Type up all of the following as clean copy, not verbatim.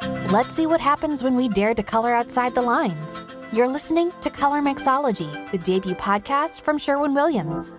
Let's see what happens when we dare to color outside the lines. You're listening to Color Mixology, the debut podcast from Sherwin-Williams.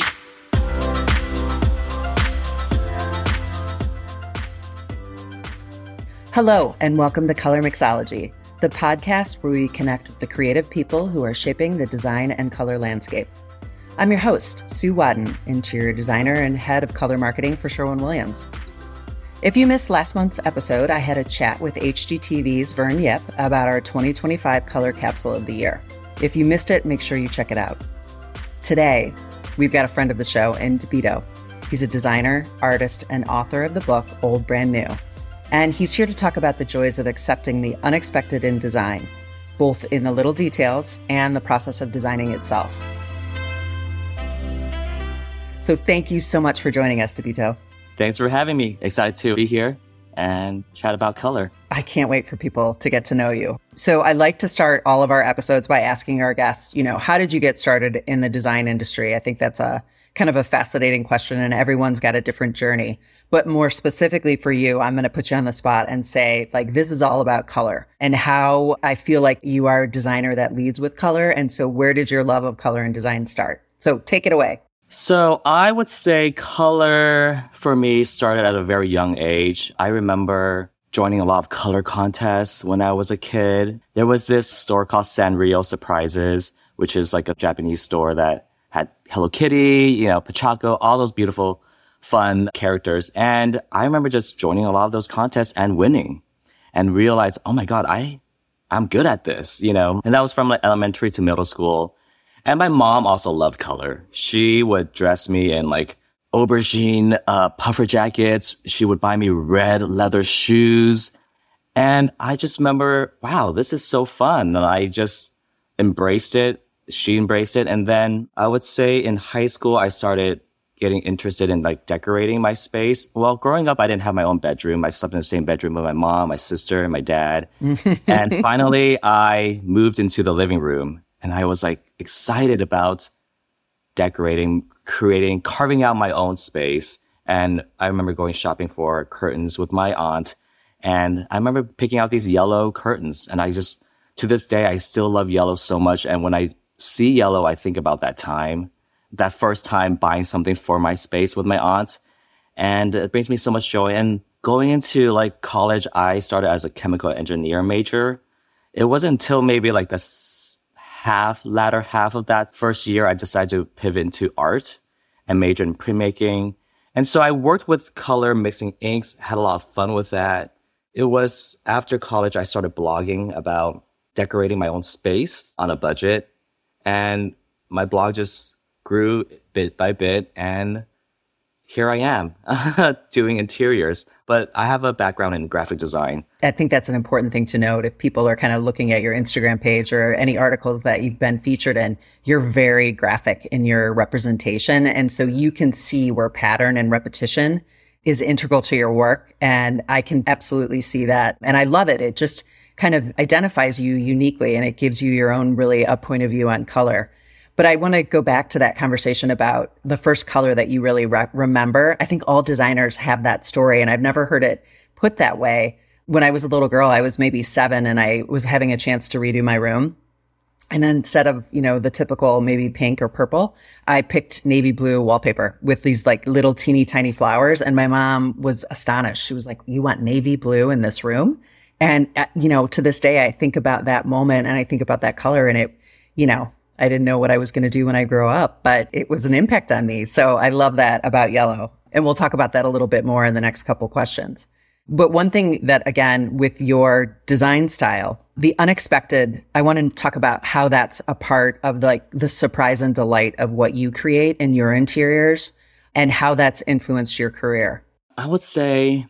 Hello, and welcome to Color Mixology, the podcast where we connect with the creative people who are shaping the design and color landscape. I'm your host, Sue Wadden, interior designer and head of color marketing for Sherwin-Williams. If you missed last month's episode, I had a chat with HGTV's Vern Yip about our 2025 Color Capsule of the Year. If you missed it, make sure you check it out. Today, we've got a friend of the show in DeVito. He's a designer, artist, and author of the book Old Brand New. And he's here to talk about the joys of accepting the unexpected in design, both in the little details and the process of designing itself. So thank you so much for joining us, DeVito. Thanks for having me. Excited to be here and chat about color. I can't wait for people to get to know you. So I like to start all of our episodes by asking our guests, how did you get started in the design industry? I think that's a kind of a fascinating question, and everyone's got a different journey. But more specifically for you, I'm going to put you on the spot and say, this is all about color and how I feel like you are a designer that leads with color. And so where did your love of color and design start? So take it away. So I would say color for me started at a very young age. I remember joining a lot of color contests when I was a kid. There was this store called Sanrio Surprises, which is like a Japanese store that had Hello Kitty, Pochako, all those beautiful, fun characters. And I remember just joining a lot of those contests and winning and realized, oh my God, I'm good at this, And that was from elementary to middle school. And my mom also loved color. She would dress me in aubergine, puffer jackets. She would buy me red leather shoes. And I just remember, wow, this is so fun. And I just embraced it. She embraced it. And then I would say in high school, I started getting interested in decorating my space. Well, growing up, I didn't have my own bedroom. I slept in the same bedroom with my mom, my sister, and my dad. And finally, I moved into the living room and I was excited about decorating, creating, carving out my own space. And I remember going shopping for curtains with my aunt. And I remember picking out these yellow curtains. And to this day, I still love yellow so much. And when I see yellow, I think about that first time buying something for my space with my aunt. And it brings me so much joy. And going into college, I started as a chemical engineer major. It wasn't until maybe the latter half of that first year, I decided to pivot into art and major in printmaking. And so I worked with color, mixing inks, had a lot of fun with that. It was after college, I started blogging about decorating my own space on a budget. And my blog just grew bit by bit. And here I am doing interiors. But I have a background in graphic design. I think that's an important thing to note. If people are kind of looking at your Instagram page or any articles that you've been featured in, you're very graphic in your representation. And so you can see where pattern and repetition is integral to your work. And I can absolutely see that. And I love it. It just kind of identifies you uniquely and it gives you your own really a point of view on color. But I want to go back to that conversation about the first color that you really remember. I think all designers have that story, and I've never heard it put that way. When I was a little girl, I was maybe 7, and I was having a chance to redo my room. And then instead of, the typical maybe pink or purple, I picked navy blue wallpaper with these little teeny tiny flowers. And my mom was astonished. She was like, "You want navy blue in this room?" And, to this day, I think about that moment and I think about that color, and it, I didn't know what I was going to do when I grow up, but it was an impact on me. So I love that about yellow. And we'll talk about that a little bit more in the next couple questions. But one thing that, again, with your design style, the unexpected, I want to talk about how that's a part of the surprise and delight of what you create in your interiors and how that's influenced your career. I would say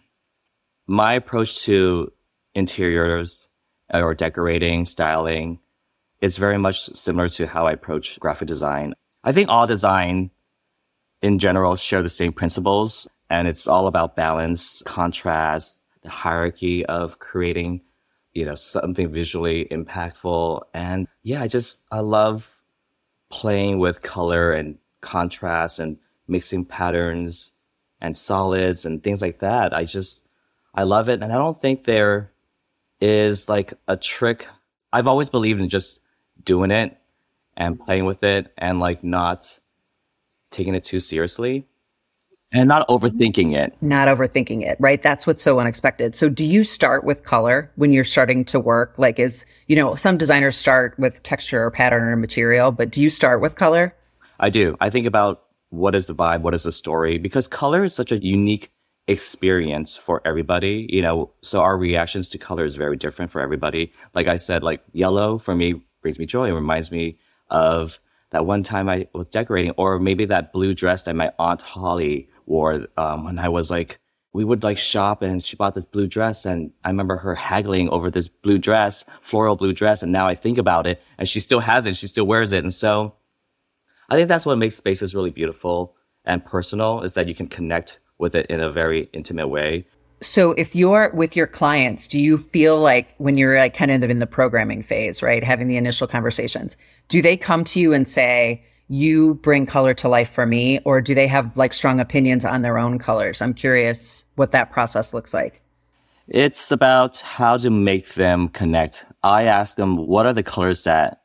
my approach to interiors or decorating, styling, is very much similar to how I approach graphic design. I think all design in general share the same principles, and it's all about balance, contrast, the hierarchy of creating, something visually impactful. And yeah, I love playing with color and contrast and mixing patterns and solids and things like that. I love it. And I don't think they're is like a trick. I've always believed in just doing it and playing with it and like not taking it too seriously and not overthinking it. Not overthinking it, right? That's what's so unexpected. So do you start with color when you're starting to work? Like some designers start with texture or pattern or material, but do you start with color? I do. I think about what is the vibe? What is the story? Because color is such a unique experience for everybody, so our reactions to color is very different for everybody. Like I said, like yellow for me brings me joy. It reminds me of that one time I was decorating, or maybe that blue dress that my Aunt Holly wore when I was like, we would like shop and she bought this blue dress and I remember her haggling over this blue dress, floral blue dress. And now I think about it and she still has it. She still wears it. And so I think that's what makes spaces really beautiful and personal, is that you can connect with it in a very intimate way. So if you're with your clients, do you feel like when you're like kind of in the programming phase, right, having the initial conversations, do they come to you and say, you bring color to life for me, or do they have like strong opinions on their own colors? I'm curious what that process looks like. It's about how to make them connect. I ask them, what are the colors that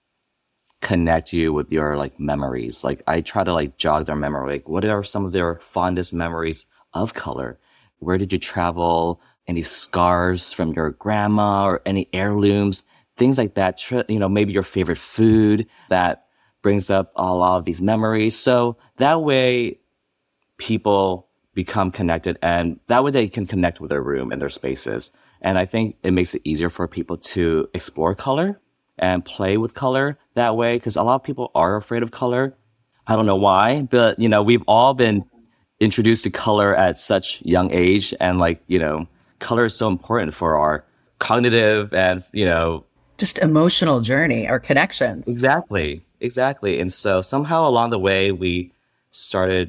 connect you with your like memories? Like I try to like jog their memory. Like what are some of their fondest memories of color? Where did you travel? Any scars from your grandma or any heirlooms? Things like that. Maybe your favorite food that brings up a lot of these memories. So that way people become connected, and that way they can connect with their room and their spaces. And I think it makes it easier for people to explore color and play with color that way, because a lot of people are afraid of color. I don't know why, but we've all been introduced to color at such young age, and color is so important for our cognitive and just emotional journey, our connections. Exactly. And so somehow along the way we started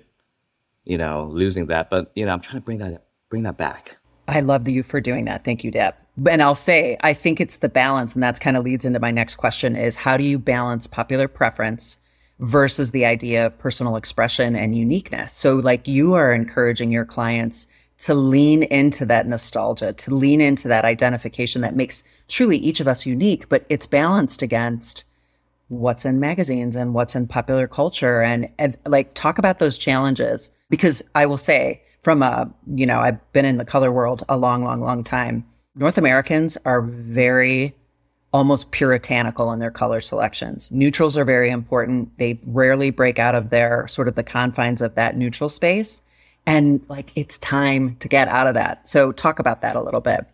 losing that, but I'm trying to bring that back. I love you for doing that. Thank you, Deb. And I'll say, I think it's the balance, and that's kind of leads into my next question, is how do you balance popular preference versus the idea of personal expression and uniqueness? So like you are encouraging your clients to lean into that nostalgia, to lean into that identification that makes truly each of us unique, but it's balanced against what's in magazines and what's in popular culture, and like talk about those challenges. Because I will say from I've been in the color world a long, long, long time. North Americans are very almost puritanical in their color selections. Neutrals are very important. They rarely break out of their sort of the confines of that neutral space. And like, it's time to get out of that. So talk about that a little bit.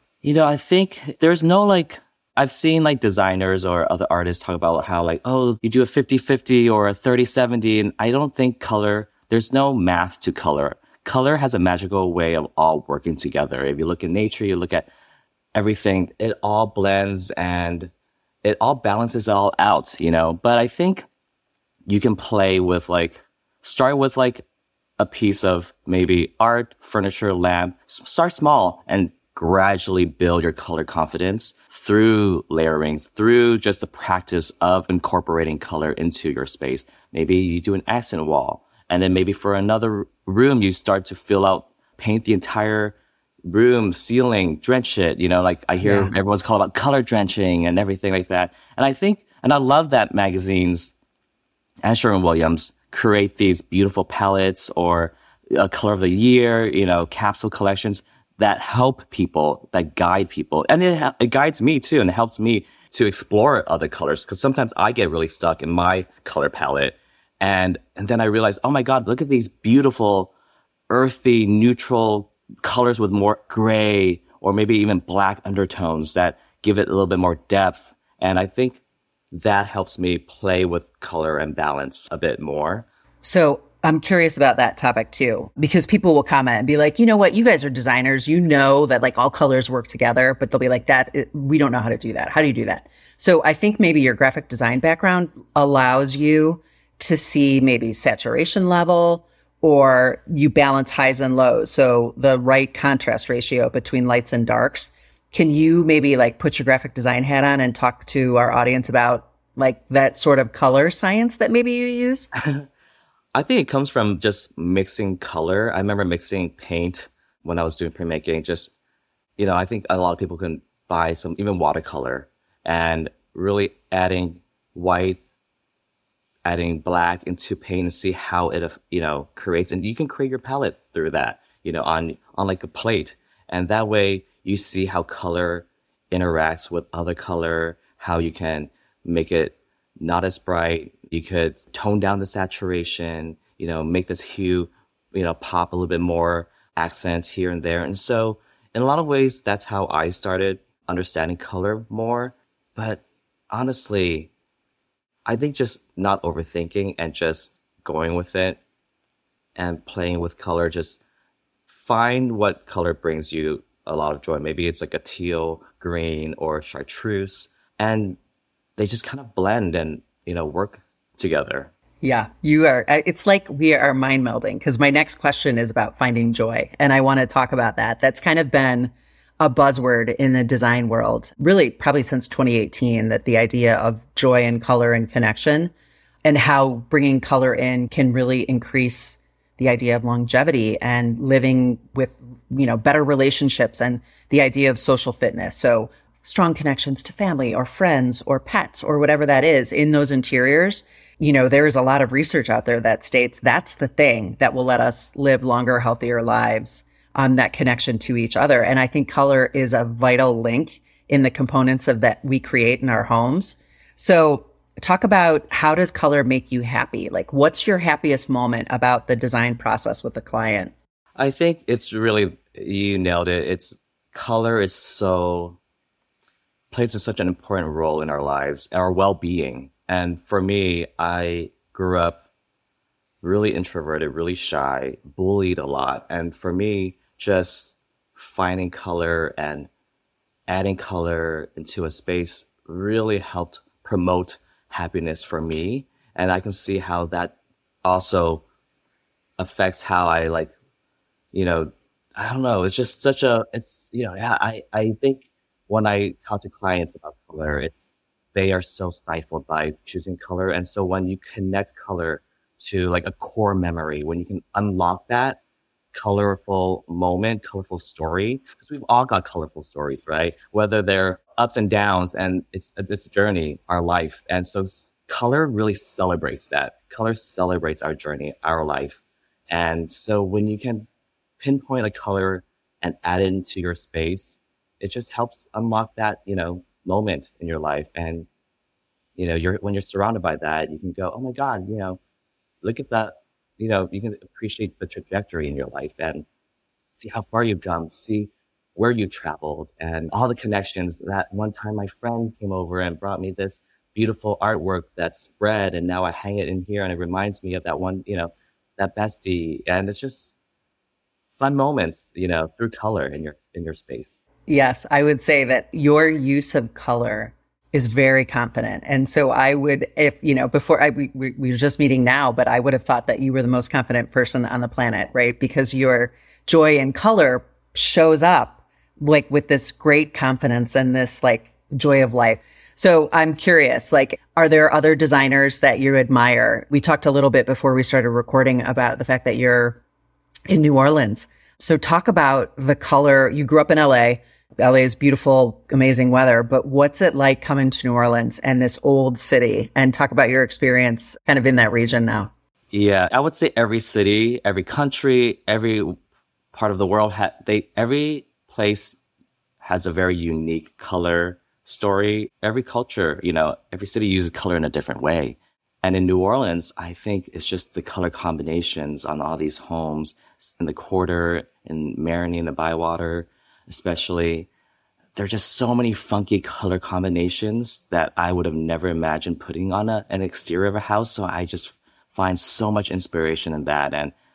I think there's no I've seen designers or other artists talk about how you do a 50-50 or a 30-70. And I don't think there's no math to color. Color has a magical way of all working together. If you look at nature, you look at everything, it all blends and it all balances it all out, But I think you can play with start with a piece of maybe art, furniture, lamp. Start small and gradually build your color confidence through layering, through just the practice of incorporating color into your space. Maybe you do an accent wall. And then maybe for another room, you start to paint the entire room, ceiling, drench it. I hear everyone's calling about color drenching and everything like that. And I love that magazines and Sherwin-Williams create these beautiful palettes or a color of the year, capsule collections that help people, that guide people. And it guides me too, and it helps me to explore other colors, because sometimes I get really stuck in my color palette. And then I realize, oh my God, look at these beautiful, earthy, neutral colors with more gray or maybe even black undertones that give it a little bit more depth. And I think that helps me play with color and balance a bit more. So I'm curious about that topic too, because people will comment and be like, you know what, you guys are designers, that all colors work together, but they'll be like we don't know how to do that. How do you do that? So I think maybe your graphic design background allows you to see maybe saturation level, or you balance highs and lows. So the right contrast ratio between lights and darks. Can you maybe put your graphic design hat on and talk to our audience about that sort of color science that maybe you use? I think it comes from just mixing color. I remember mixing paint when I was doing printmaking. I think a lot of people can buy some even watercolor and really adding white, adding black into paint and see how it, creates. And you can create your palette through that, on like a plate. And that way you see how color interacts with other color, how you can make it not as bright. You could tone down the saturation, make this hue, pop a little bit more, accents here and there. And so in a lot of ways, that's how I started understanding color more. But honestly, I think just not overthinking and just going with it and playing with color, just find what color brings you a lot of joy. Maybe it's like a teal, green, or chartreuse, and they just kind of blend and, work together. Yeah, you are. It's like we are mind melding, because my next question is about finding joy. And I want to talk about that. That's kind of been a buzzword in the design world, really probably since 2018, that the idea of joy and color and connection and how bringing color in can really increase the idea of longevity and living with, better relationships and the idea of social fitness. So strong connections to family or friends or pets or whatever that is in those interiors. There is a lot of research out there that states that's the thing that will let us live longer, healthier lives, that connection to each other. And I think color is a vital link in the components of that we create in our homes. So talk about, how does color make you happy? Like, what's your happiest moment about the design process with the client? I think it's really, you nailed it. Color plays such an important role in our lives, our well-being. And for me, I grew up really introverted, really shy, bullied a lot. And for me, just finding color and adding color into a space really helped promote happiness for me. And I can see how that also affects how I I don't know. It's just I think when I talk to clients about color, they are so stifled by choosing color. And so when you connect color to like a core memory, when you can unlock that colorful moment, colorful story, because we've all got colorful stories, right? Whether they're ups and downs, and it's this journey, our life. And so color really celebrates that. Color celebrates our journey, our life. And so when you can pinpoint a color and add it into your space, it just helps unlock that, moment in your life. And, when you're surrounded by that, you can go, oh my God, look at that. You can appreciate the trajectory in your life and see how far you've come, see where you traveled and all the connections. That one time my friend came over and brought me this beautiful artwork that's spread, and now I hang it in here and it reminds me of that one, that bestie. And it's just fun moments, through color in your space. Yes, I would say that your use of color is very confident. And so I would, if, before we were just meeting now, but I would have thought that you were the most confident person on the planet, right? Because your joy in color shows up like with this great confidence and this like joy of life. So I'm curious, like, are there other designers that you admire? We talked a little bit before we started recording about the fact that you're in New Orleans. So talk about the color. You grew up in LA. LA is beautiful, amazing weather, but what's it like coming to New Orleans and this old city? And talk about your experience kind of in that region now. Yeah, I would say every city, every country, every part of the world, every place has a very unique color story. Every culture, every city uses color in a different way. And in New Orleans, I think it's just the color combinations on all these homes in the Quarter, in Marigny and the Bywater, especially. There are just so many funky color combinations that I would have never imagined putting on an exterior of a house. So I just find so much inspiration in that.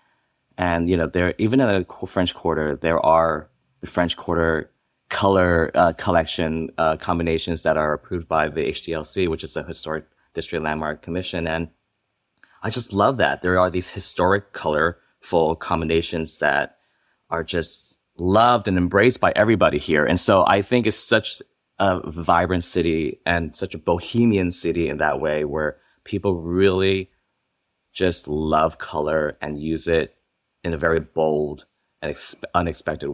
And there, even in the French Quarter, there are the French Quarter color collection combinations that are approved by the HDLC, which is a Historic District Landmark Commission. And I just love that. There are these historic colorful combinations that are just loved and embraced by everybody here. And so I think it's such a vibrant city and such a bohemian city in that way, where people really just love color and use it in a very bold and unexpected way.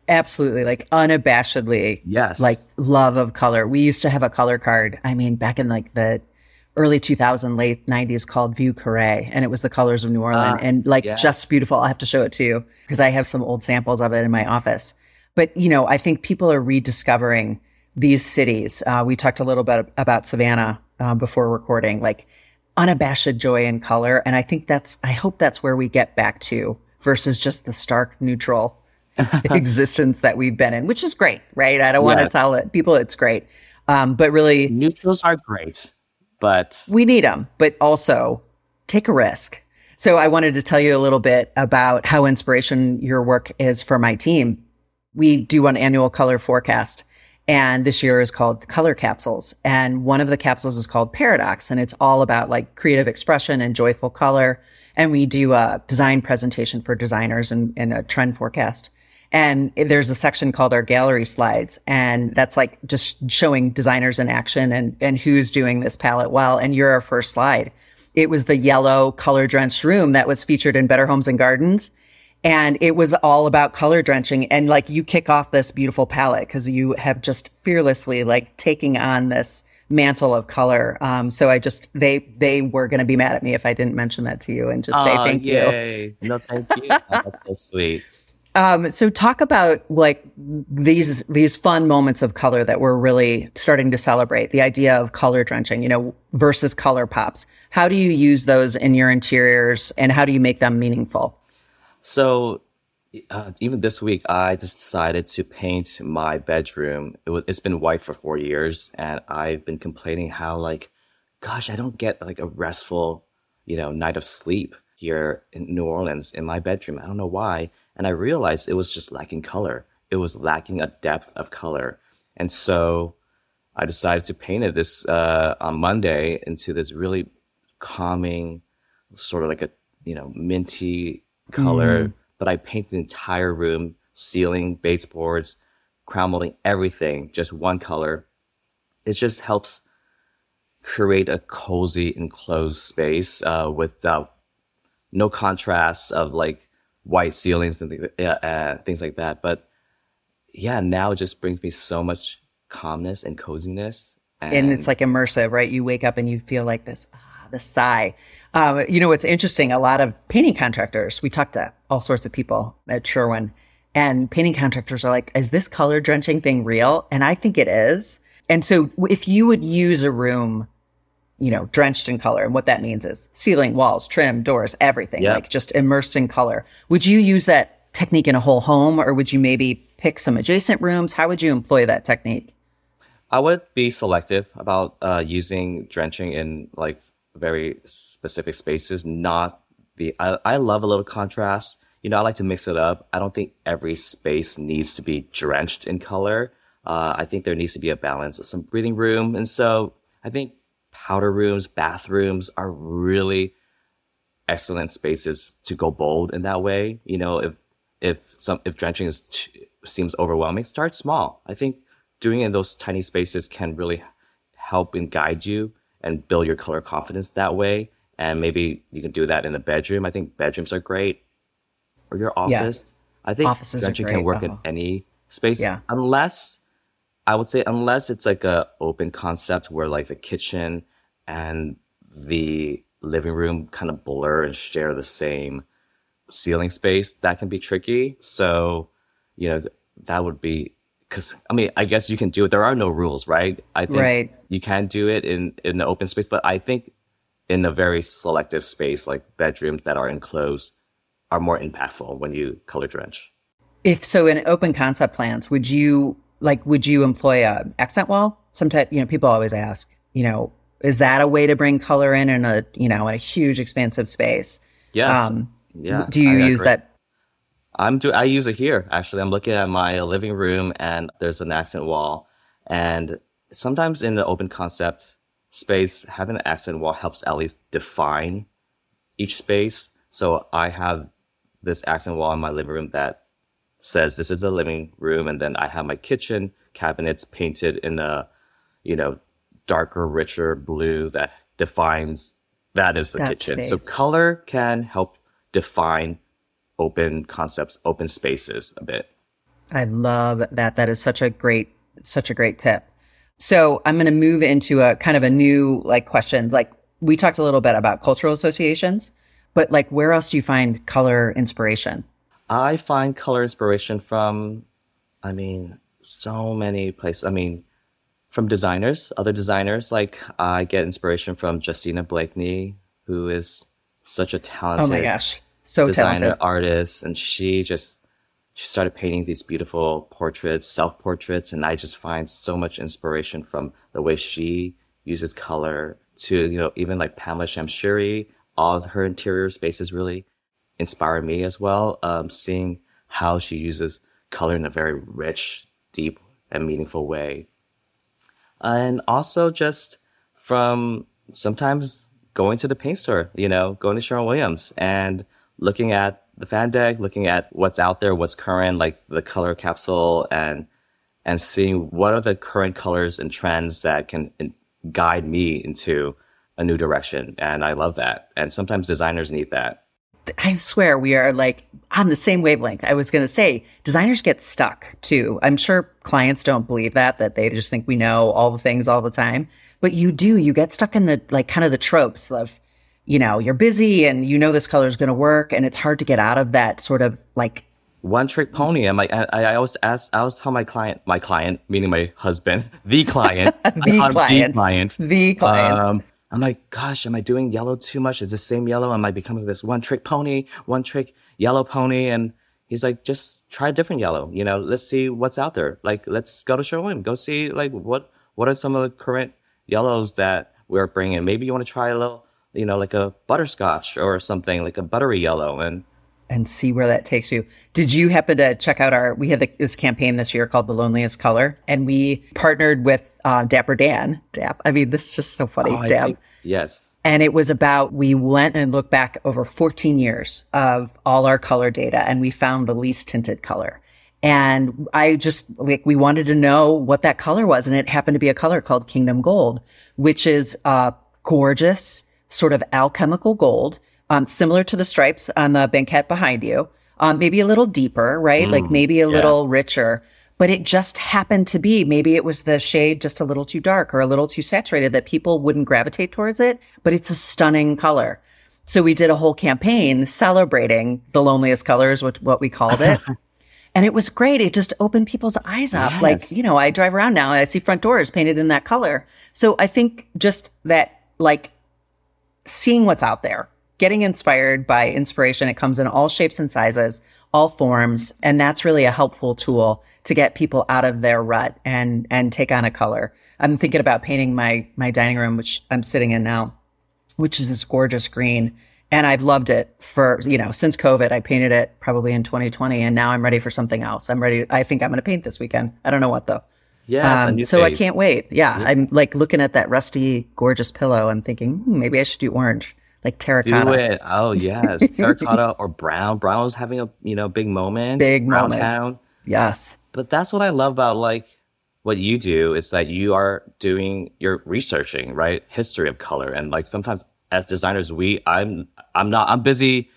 Absolutely. Like unabashedly. Yes. Like love of color. We used to have a color card. I mean, back in like the early 2000s, late 90s called View Carré. And it was the colors of New Orleans and like just beautiful. I'll have to show it to you because I have some old samples of it in my office. But, you know, I think people are rediscovering these cities. We talked a little bit about Savannah before recording, like unabashed joy in color. And I think I hope that's where we get back to versus just the stark neutral existence that we've been in, which is great, right? I don't want to tell people it's great. But really, neutrals are great, but we need them, but also take a risk. So I wanted to tell you a little bit about how inspiration your work is for my team. We do an annual color forecast, and this year is called Color Capsules. And one of the capsules is called Paradox, and it's all about like creative expression and joyful color. And we do a design presentation for designers and a trend forecast. And there's a section called our gallery slides. And that's like just showing designers in action and who's doing this palette well. And you're our first slide. It was the yellow color drenched room that was featured in Better Homes and Gardens. And it was all about color drenching. And like you kick off this beautiful palette because you have just fearlessly like taking on this mantle of color. So they were going to be mad at me if I didn't mention that to you and just say thank you. No, thank you. That's so sweet. So talk about like these fun moments of color that we're really starting to celebrate. The idea of color drenching, you know, versus color pops. How do you use those in your interiors and how do you make them meaningful? So even this week, I just decided to paint my bedroom. It's been white for 4 years, and I've been complaining how like, gosh, I don't get like a restful, you know, night of sleep here in New Orleans in my bedroom. I don't know why. And I realized it was just lacking color. It was lacking a depth of color. And so I decided to paint it this on Monday into this really calming, sort of like a, you know, minty color. But I painted the entire room, ceiling, baseboards, crown molding, everything, just one color. It just helps create a cozy, enclosed space without no contrast of like white ceilings and things like that. But yeah, now it just brings me so much calmness and coziness. And it's like immersive, right? You wake up and you feel like this sigh. You know, what's interesting, a lot of painting contractors, we talked to all sorts of people at Sherwin, and painting contractors are like, is this color drenching thing real? And I think it is. And so if you would use a room, you know, drenched in color, and what that means is ceiling, walls, trim, doors, everything, like just immersed in color. Would you use that technique in a whole home, or would you maybe pick some adjacent rooms? How would you employ that technique? I would be selective about using drenching in like very specific spaces. I love a little contrast. You know, I like to mix it up. I don't think every space needs to be drenched in color. I think there needs to be a balance of some breathing room. And so I think powder rooms, bathrooms are really excellent spaces to go bold in that way. You know, if drenching seems overwhelming, start small. I think doing it in those tiny spaces can really help and guide you and build your color confidence that way. And maybe you can do that in a bedroom. I think bedrooms are great. Or your office. Yeah. I think offices drenching can work in any space. Yeah. Unless it's like a open concept where like the kitchen and the living room kind of blur and share the same ceiling space. That can be tricky. So, you know, that would be, because I mean, I guess you can do it. There are no rules, right? I think you can do it in an open space, but I think in a very selective space, like bedrooms that are enclosed, are more impactful when you color drench. If so, in open concept plans, would you employ a accent wall? Sometimes, you know, people always ask, you know, is that a way to bring color in a huge expansive space? Yes. Yeah. Do you use that? I use it here. Actually, I'm looking at my living room and there's an accent wall. And sometimes in the open concept space, having an accent wall helps at least define each space. So I have this accent wall in my living room that says this is a living room. And then I have my kitchen cabinets painted in a, you know, darker, richer blue that defines that is the kitchen. Space. So color can help define open concepts, open spaces a bit. I love that. That is such a great tip. So I'm going to move into a kind of a new like question. Like we talked a little bit about cultural associations, but like where else do you find color inspiration? I find color inspiration from, so many places. From designers, other designers. Like I get inspiration from Justina Blakeney, who is such a Oh my talented gosh. So designer, talented. artist, and she started painting these beautiful portraits, self-portraits, and I just find so much inspiration from the way she uses color to, even like Pamela Shamshiri, all of her interior spaces really inspire me as well. Seeing how she uses color in a very rich, deep, and meaningful way. And also just from sometimes going to the paint store, going to Sherwin-Williams and looking at the fan deck, looking at what's out there, what's current, like the color capsule, and seeing what are the current colors and trends that can guide me into a new direction. And I love that. And sometimes designers need that. I swear we are like on the same wavelength. I was going to say designers get stuck too. I'm sure clients don't believe that they just think we know all the things all the time, but you get stuck in the like kind of the tropes of, you're busy and this color is going to work. And it's hard to get out of that sort of like one trick pony. I'm like, I always tell my client, meaning my husband, the client, the client. I'm like, gosh, am I doing yellow too much? Is the same yellow? Am I becoming this one trick pony, one trick yellow pony? And he's like, just try a different yellow. Let's see what's out there. Like, let's go to Sherwin, go see like what are some of the current yellows that we're bringing. Maybe you want to try a little, like a butterscotch or something, like a buttery yellow, and see where that takes you. Did you happen to check out we had this campaign this year called The Loneliest Color, and we partnered with Dapper Dan. This is just so funny. Dab. Yes. And it was about, we went and looked back over 14 years of all our color data, and we found the least tinted color. And I just, we wanted to know what that color was. And it happened to be a color called Kingdom Gold, which is gorgeous, sort of alchemical gold, similar to the stripes on the banquette behind you, maybe a little deeper, right? Like maybe a little richer, but it just happened to be, maybe it was the shade just a little too dark or a little too saturated that people wouldn't gravitate towards it, but it's a stunning color. So we did a whole campaign celebrating the loneliest colors, what we called it. And it was great. It just opened people's eyes up. Yes. Like, I drive around now and I see front doors painted in that color. So I think just that, like, seeing what's out there, getting inspired by inspiration. It comes in all shapes and sizes, all forms. And that's really a helpful tool to get people out of their rut and take on a color. I'm thinking about painting my dining room, which I'm sitting in now, which is this gorgeous green. And I've loved it for, since COVID. I painted it probably in 2020, and now I'm ready for something else. I think I'm going to paint this weekend. I don't know what though. Yes. So I can't wait. Yeah. I'm like looking at that rusty, gorgeous pillow and thinking, maybe I should do orange. Like terracotta. Do it. Oh yes, terracotta or brown. Brown was having a big moment. Brown town. Yes. But that's what I love about like what you do is that you're researching, right? History of color, and like sometimes as designers, I'm busy,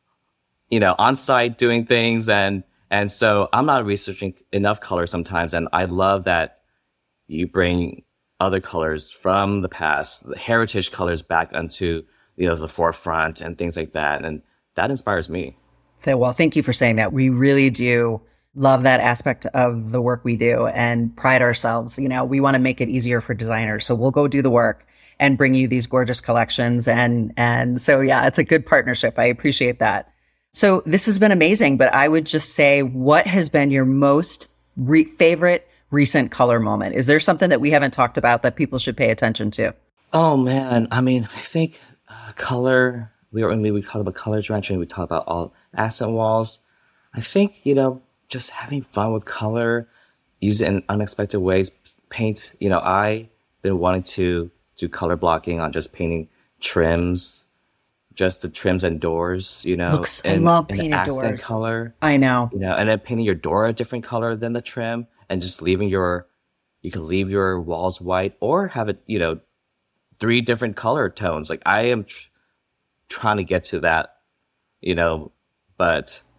on site doing things, and so I'm not researching enough color sometimes, and I love that you bring other colors from the past, the heritage colors back onto the forefront and things like that. And that inspires me. Well, thank you for saying that. We really do love that aspect of the work we do and pride ourselves. We want to make it easier for designers. So we'll go do the work and bring you these gorgeous collections. And so, yeah, it's a good partnership. I appreciate that. So this has been amazing, but I would just say, what has been your most favorite recent color moment? Is there something that we haven't talked about that people should pay attention to? Oh man. I think color, we talked about color drenching, we talked about all accent walls. I think, just having fun with color, use it in unexpected ways, paint, I've been wanting to do color blocking on just painting trims, just the trims and doors, I love painted accent doors. color. I know. And then painting your door a different color than the trim, and just you can leave your walls white or have it, 3 different color tones. Like I am trying to get to that, but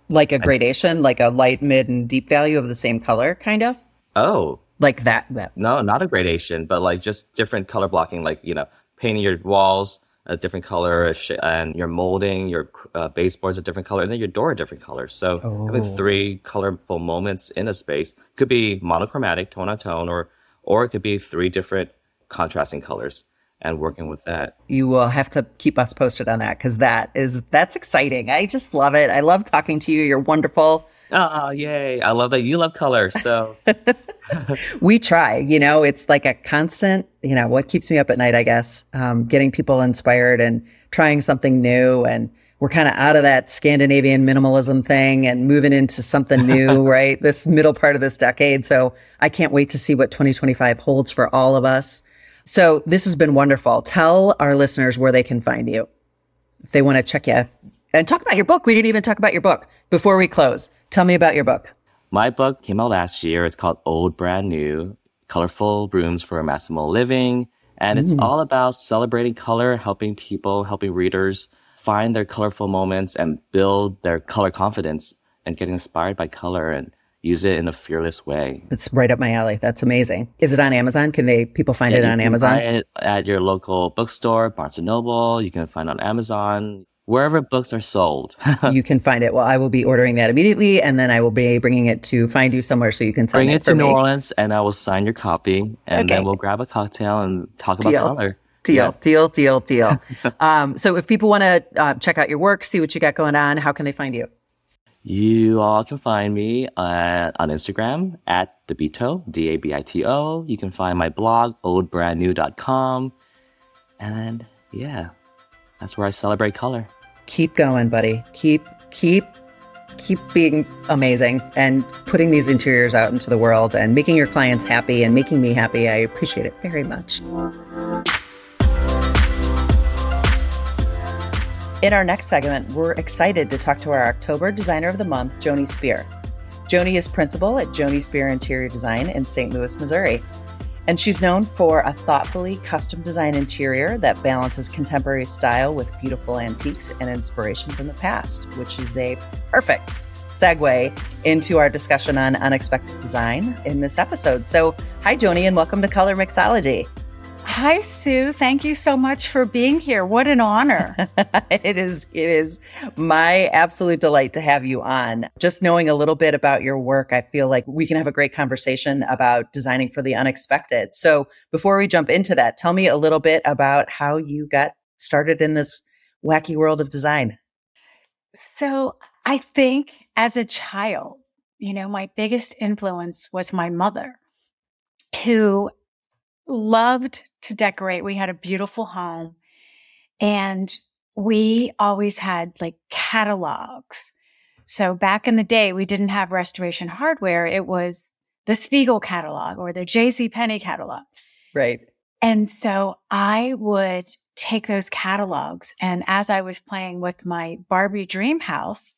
Like a gradation, like a light, mid, and deep value of the same color, kind of? Oh, Like that. no, not a gradation, but like just different color blocking, like, painting your walls a different color and your molding, your baseboards a different color, and then your door a different color. So having 3 colorful moments in a space could be monochromatic, tone on tone, or it could be 3 different contrasting colors and working with that. You will have to keep us posted on that because that's exciting. I just love it. I love talking to you. You're wonderful. Oh, yay. I love that you love color. So we try, it's like a constant, what keeps me up at night, I guess, getting people inspired and trying something new. And we're kind of out of that Scandinavian minimalism thing and moving into something new, right? This middle part of this decade. So I can't wait to see what 2025 holds for all of us. So this has been wonderful. Tell our listeners where they can find you if they want to check you and talk about your book. We didn't even talk about your book before we close. Tell me about your book. My book came out last year. It's called Old Brand New, Colorful Rooms for Maximal Living. And it's all about celebrating color, helping readers find their colorful moments and build their color confidence and get inspired by color and use it in a fearless way. It's right up my alley. That's amazing. Is it on Amazon? Can people find it on Amazon? You can buy it at your local bookstore, Barnes & Noble. You can find it on Amazon, wherever books are sold. You can find it. Well, I will be ordering that immediately, and then I will be bringing it to find you somewhere so you can sign it. Bring it to New Orleans, and I will sign your copy, and then we'll grab a cocktail and talk about color. Deal. So if people want to check out your work, see what you got going on, how can they find you? You all can find me on Instagram at Dabito, Dabito. You can find my blog, oldbrandnew.com. And yeah, that's where I celebrate color. Keep going, buddy. Keep being amazing and putting these interiors out into the world and making your clients happy and making me happy. I appreciate it very much. In our next segment, we're excited to talk to our October Designer of the Month, Joni Spear. Joni is principal at Joni Spear Interior Design in St. Louis, Missouri. And she's known for a thoughtfully custom designed interior that balances contemporary style with beautiful antiques and inspiration from the past, which is a perfect segue into our discussion on unexpected design in this episode. So, hi, Joni, and welcome to Color Mixology. Hi, Sue. Thank you so much for being here. What an honor. It is my absolute delight to have you on. Just knowing a little bit about your work, I feel like we can have a great conversation about designing for the unexpected. So before we jump into that, tell me a little bit about how you got started in this wacky world of design. So I think as a child, my biggest influence was my mother, who loved to decorate. We had a beautiful home, and we always had like catalogs. So back in the day, we didn't have Restoration Hardware. It was the Spiegel catalog or the JCPenney catalog. Right. And so I would take those catalogs, and as I was playing with my Barbie dream house,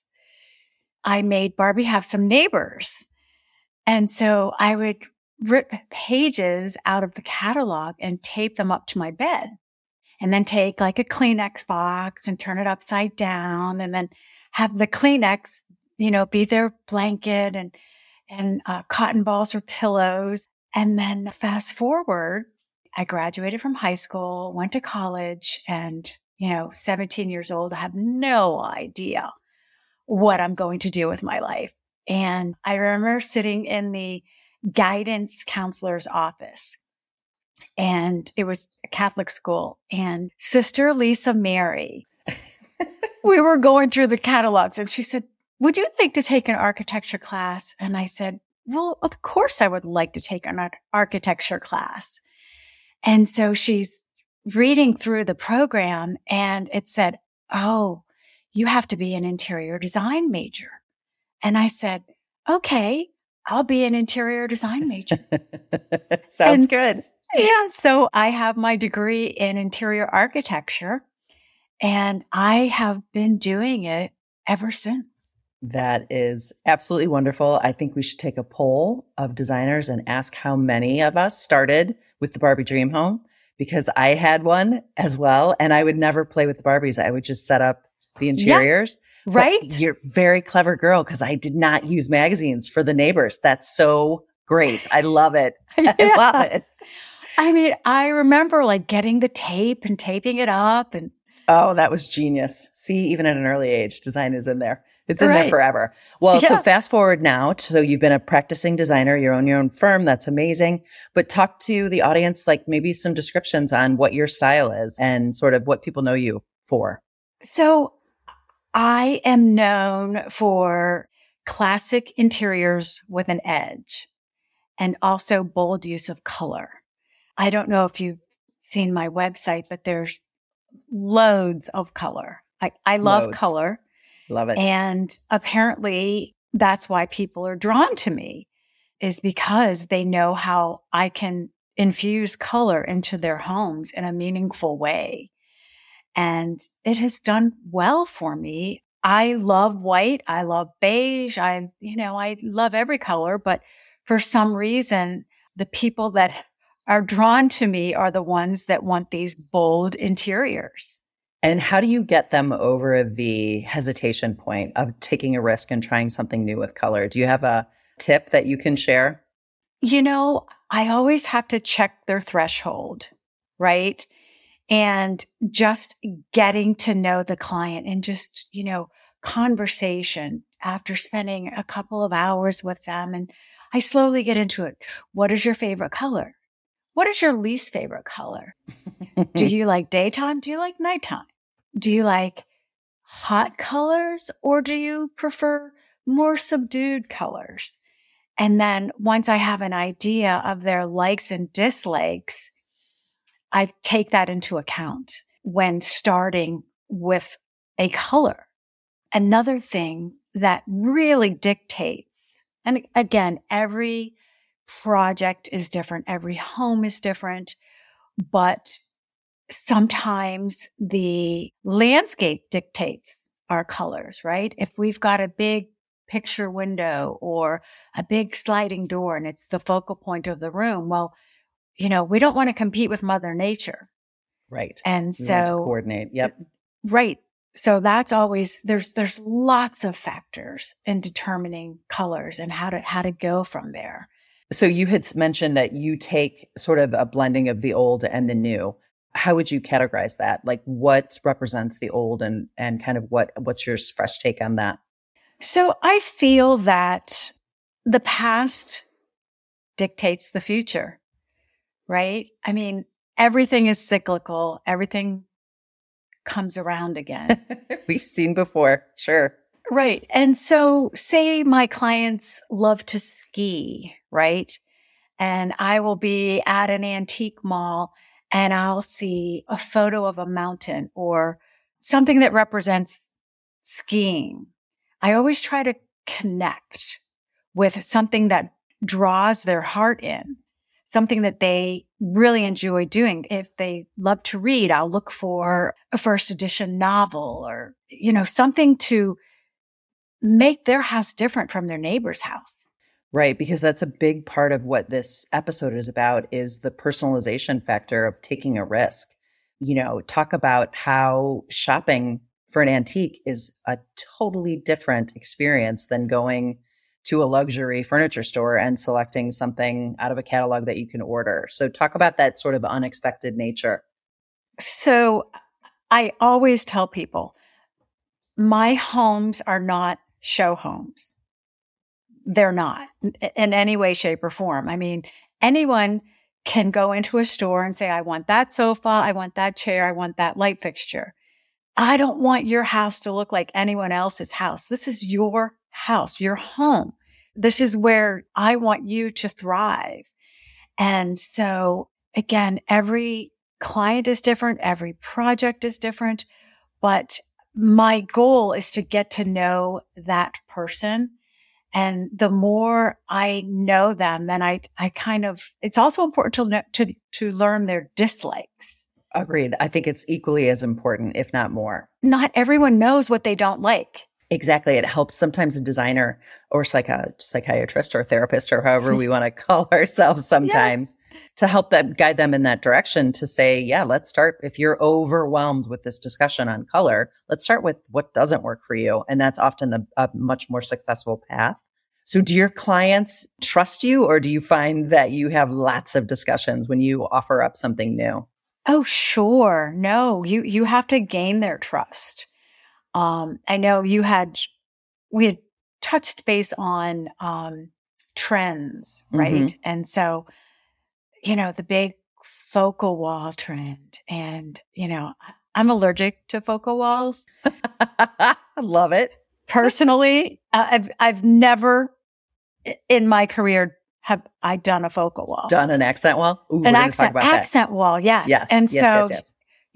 I made Barbie have some neighbors. And so I would rip pages out of the catalog and tape them up to my bed, and then take like a Kleenex box and turn it upside down, and then have the Kleenex, be their blanket and cotton balls or pillows. And then fast forward, I graduated from high school, went to college, and, 17 years old, I have no idea what I'm going to do with my life. And I remember sitting in the guidance counselor's office, and it was a Catholic school, and Sister Lisa Mary, we were going through the catalogs, and she said, "Would you like to take an architecture class?" And I said, "Well, of course I would like to take an architecture class." And so she's reading through the program, and it said, "Oh, you have to be an interior design major." And I said, "Okay, I'll be an interior design major." Sounds good. Yeah. So I have my degree in interior architecture, and I have been doing it ever since. That is absolutely wonderful. I think we should take a poll of designers and ask how many of us started with the Barbie Dream Home, because I had one as well, and I would never play with the Barbies. I would just set up the interiors. Right? But you're a very clever girl because I did not use magazines for the neighbors. That's so great. I love it. I love it. I mean, I remember like getting the tape and taping it up and oh, that was genius. See, even at an early age, design is in there. It's in there Right. forever. Well, Yeah. so fast forward now. So you've been a practicing designer, you own your own firm. That's amazing. But talk to the audience, like maybe some descriptions on what your style is and sort of what people know you for. So I am known for classic interiors with an edge and also bold use of color. I don't know if you've seen my website, but there's loads of color. I love Loads. color. Love it. And apparently that's why people are drawn to me, is because they know how I can infuse color into their homes in a meaningful way. And it has done well for me. I love white. I love beige. I love every color, but for some reason, the people that are drawn to me are the ones that want these bold interiors. And how do you get them over the hesitation point of taking a risk and trying something new with color? Do you have a tip that you can share? I always have to check their threshold, right? And just getting to know the client and just, conversation after spending a couple of hours with them. And I slowly get into it. What is your favorite color? What is your least favorite color? Do you like daytime? Do you like nighttime? Do you like hot colors or do you prefer more subdued colors? And then once I have an idea of their likes and dislikes, I take that into account when starting with a color. Another thing that really dictates, and again, every project is different, every home is different, but sometimes the landscape dictates our colors, right? If we've got a big picture window or a big sliding door and it's the focal point of the room, well, we don't want to compete with Mother Nature. Right. And We want to so, coordinate. Yep. right. So that's always, there's lots of factors in determining colors and how to go from there. So you had mentioned that you take sort of a blending of the old and the new. How would you categorize that? Like what represents the old and kind of what's your fresh take on that? So I feel that the past dictates the future, right? I mean, everything is cyclical. Everything comes around again. We've seen before. Sure. Right. And so say my clients love to ski, right? And I will be at an antique mall and I'll see a photo of a mountain or something that represents skiing. I always try to connect with something that draws their heart in, something that they really enjoy doing. If they love to read, I'll look for a first edition novel or, something to make their house different from their neighbor's house. Right. Because that's a big part of what this episode is about is the personalization factor of taking a risk. Talk about how shopping for an antique is a totally different experience than going to a luxury furniture store and selecting something out of a catalog that you can order. So talk about that sort of unexpected nature. So I always tell people, my homes are not show homes. They're not in any way, shape, or form. I mean, anyone can go into a store and say, I want that sofa, I want that chair, I want that light fixture. I don't want your house to look like anyone else's house. This is your house, your home. This is where I want you to thrive. And so again, every client is different. Every project is different, but my goal is to get to know that person. And the more I know them, then I it's also important to learn their dislikes. Agreed. I think it's equally as important, if not more. Not everyone knows what they don't like. Exactly. It helps sometimes a designer or psychiatrist or therapist or however we want to call ourselves sometimes to help them guide them in that direction to say, yeah, let's start. If you're overwhelmed with this discussion on color, let's start with what doesn't work for you. And that's often a much more successful path. So do your clients trust you, or do you find that you have lots of discussions when you offer up something new? Oh, sure. No, you have to gain their trust. I know we had touched base on, trends, right? Mm-hmm. And so, the big focal wall trend, and, I'm allergic to focal walls. I love it. Personally, I've never in my career have I done a focal wall. Done an accent wall? Ooh, An accent wall, yes. Yes. And Yes.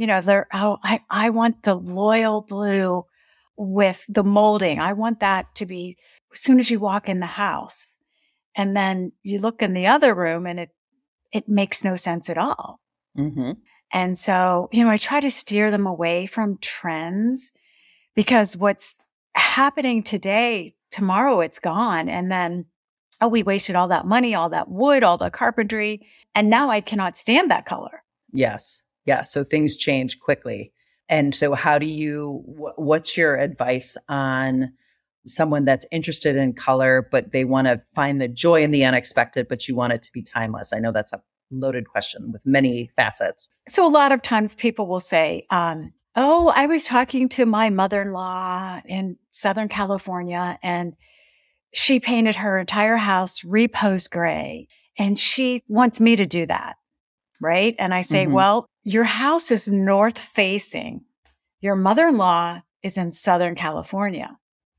I want the loyal blue with the molding. I want that to be as soon as you walk in the house. And then you look in the other room and it makes no sense at all. Mm-hmm. And so, I try to steer them away from trends because what's happening today, tomorrow it's gone. And then, we wasted all that money, all that wood, all the carpentry. And now I cannot stand that color. Yes. So things change quickly. And so what's your advice on someone that's interested in color, but they want to find the joy in the unexpected, but you want it to be timeless? I know that's a loaded question with many facets. So a lot of times people will say, I was talking to my mother-in-law in Southern California and she painted her entire house repose gray and she wants me to do that. Right. And I say, well, your house is north facing. Your mother-in-law is in Southern California.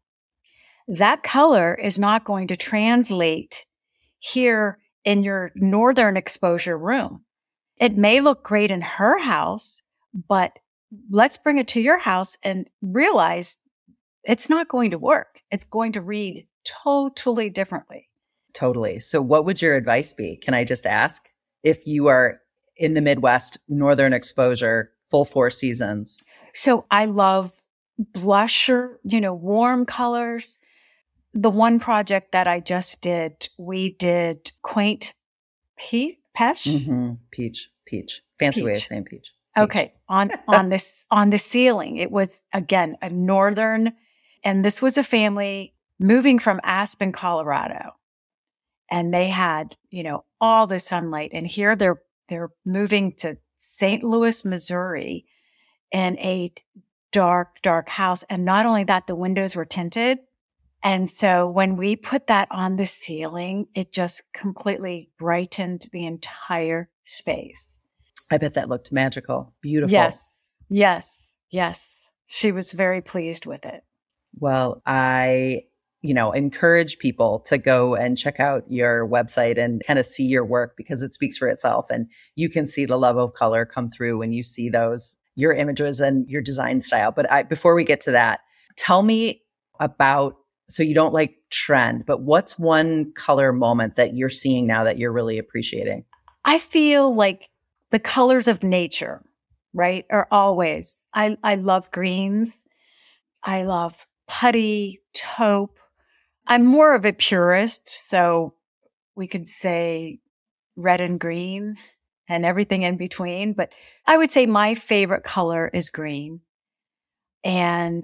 That color is not going to translate here in your northern exposure room. It may look great in her house, but let's bring it to your house and realize it's not going to work. It's going to read totally differently. Totally. So what would your advice be? Can I just ask? If you are in the Midwest, northern exposure, full 4 seasons. So I love blusher, warm colors. The one project that I just did, we did quaint peach. Mm-hmm. Peach. Fancy way of saying peach. Okay. On the ceiling, it was again, a northern, and this was a family moving from Aspen, Colorado. And they had, all the sunlight, and here they're moving to St. Louis, Missouri in a dark house. And not only that, the windows were tinted. And so when we put that on the ceiling, it just completely brightened the entire space. I bet that looked magical. Beautiful. Yes. She was very pleased with it. Well, I encourage people to go and check out your website and kind of see your work because it speaks for itself. And you can see the love of color come through when you see your images and your design style. But before we get to that, tell me about, so you don't like trend, but what's one color moment that you're seeing now that you're really appreciating? I feel like the colors of nature, right, are always, I love greens. I love putty, taupe. I'm more of a purist, so we could say red and green and everything in between. But I would say my favorite color is green. And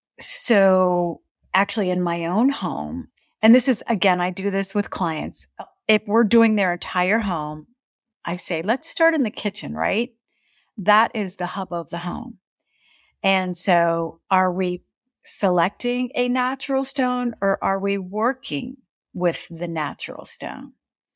so actually in my own home, and this is, again, I do this with clients. If we're doing their entire home, I say, let's start in the kitchen, right? That is the hub of the home. And so are we selecting a natural stone or are we working with the natural stone?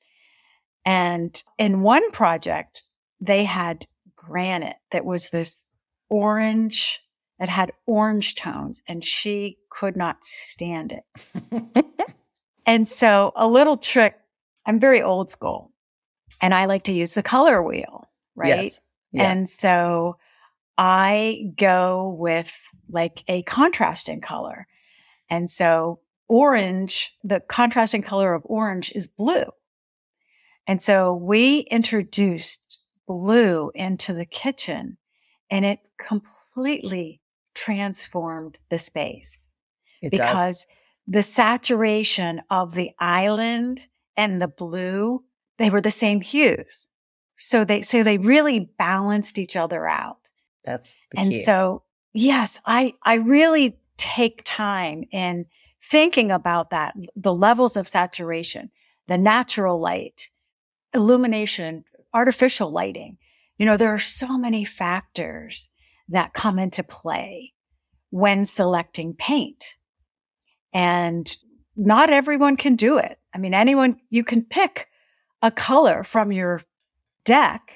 And in one project, they had granite that was this orange, it had orange tones, and she could not stand it. And so a little trick, I'm very old school, and I like to use the color wheel, right? Yes. Yeah. And so I go with like a contrasting color. And so orange, the contrasting color of orange is blue. And so we introduced blue into the kitchen and it completely transformed the space It does. because the saturation of the island and the blue, they were the same hues. So they really balanced each other out. That's the And key. so, yes, I really take time in thinking about that, the levels of saturation, the natural light, illumination, artificial lighting. There are so many factors that come into play when selecting paint. And not everyone can do it. I mean, you can pick a color from your deck,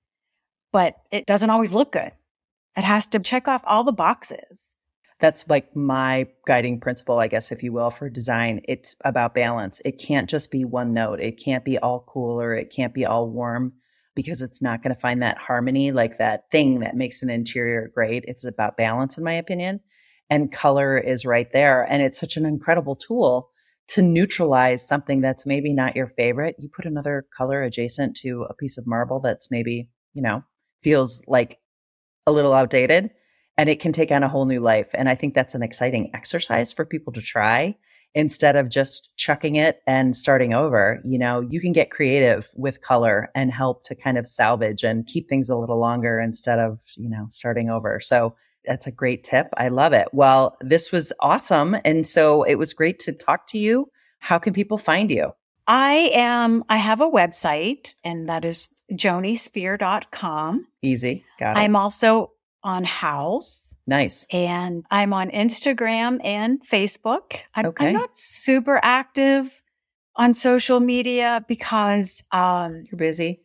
but it doesn't always look good. It has to check off all the boxes. That's like my guiding principle, I guess, if you will, for design. It's about balance. It can't just be one note. It can't be all cool or it can't be all warm, because it's not going to find that harmony, like that thing that makes an interior great. It's about balance, in my opinion. And color is right there. And it's such an incredible tool to neutralize something that's maybe not your favorite. You put another color adjacent to a piece of marble that's maybe, feels like a little outdated, and it can take on a whole new life. And I think that's an exciting exercise for people to try instead of just chucking it and starting over. You can get creative with color and help to kind of salvage and keep things a little longer instead of, starting over. So that's a great tip. I love it. Well, this was awesome. And so it was great to talk to you. How can people find you? I have a website, and that is jonisphere.com. Easy. Got it. I'm also on House. Nice. And I'm on Instagram and Facebook. Okay. I'm not super active on social media because you're busy.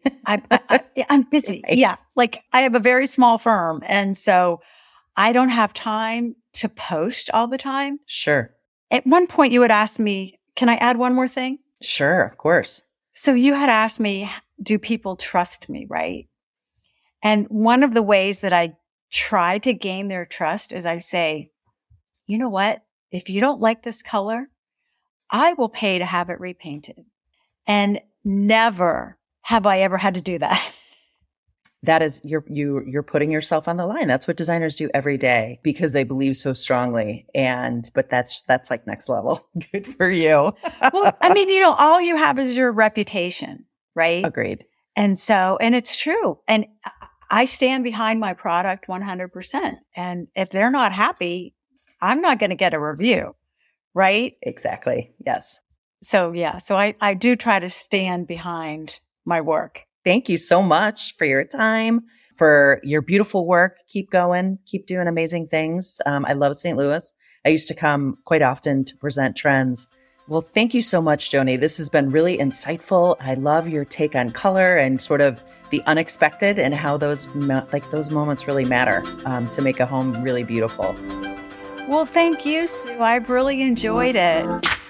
I'm busy. Right. Yeah. Like I have a very small firm. And so I don't have time to post all the time. Sure. At one point you had asked me, can I add one more thing? Sure. Of course. So you had asked me, do people trust me? Right. And one of the ways that I try to gain their trust is I say, you know what? If you don't like this color, I will pay to have it repainted. And never have I ever had to do that. That is, you're putting yourself on the line. That's what designers do every day because they believe so strongly. But that's like next level. Good for you. Well, I mean, all you have is your reputation, right? Agreed. And it's true. And I stand behind my product 100%. And if they're not happy, I'm not going to get a review, right? Exactly. Yes. So yeah. So I do try to stand behind my work. Thank you so much for your time, for your beautiful work. Keep going. Keep doing amazing things. I love St. Louis. I used to come quite often to present trends. Well, thank you so much, Joni. This has been really insightful. I love your take on color and sort of the unexpected and how those moments really matter to make a home really beautiful. Well, thank you, Sue. I've really enjoyed it.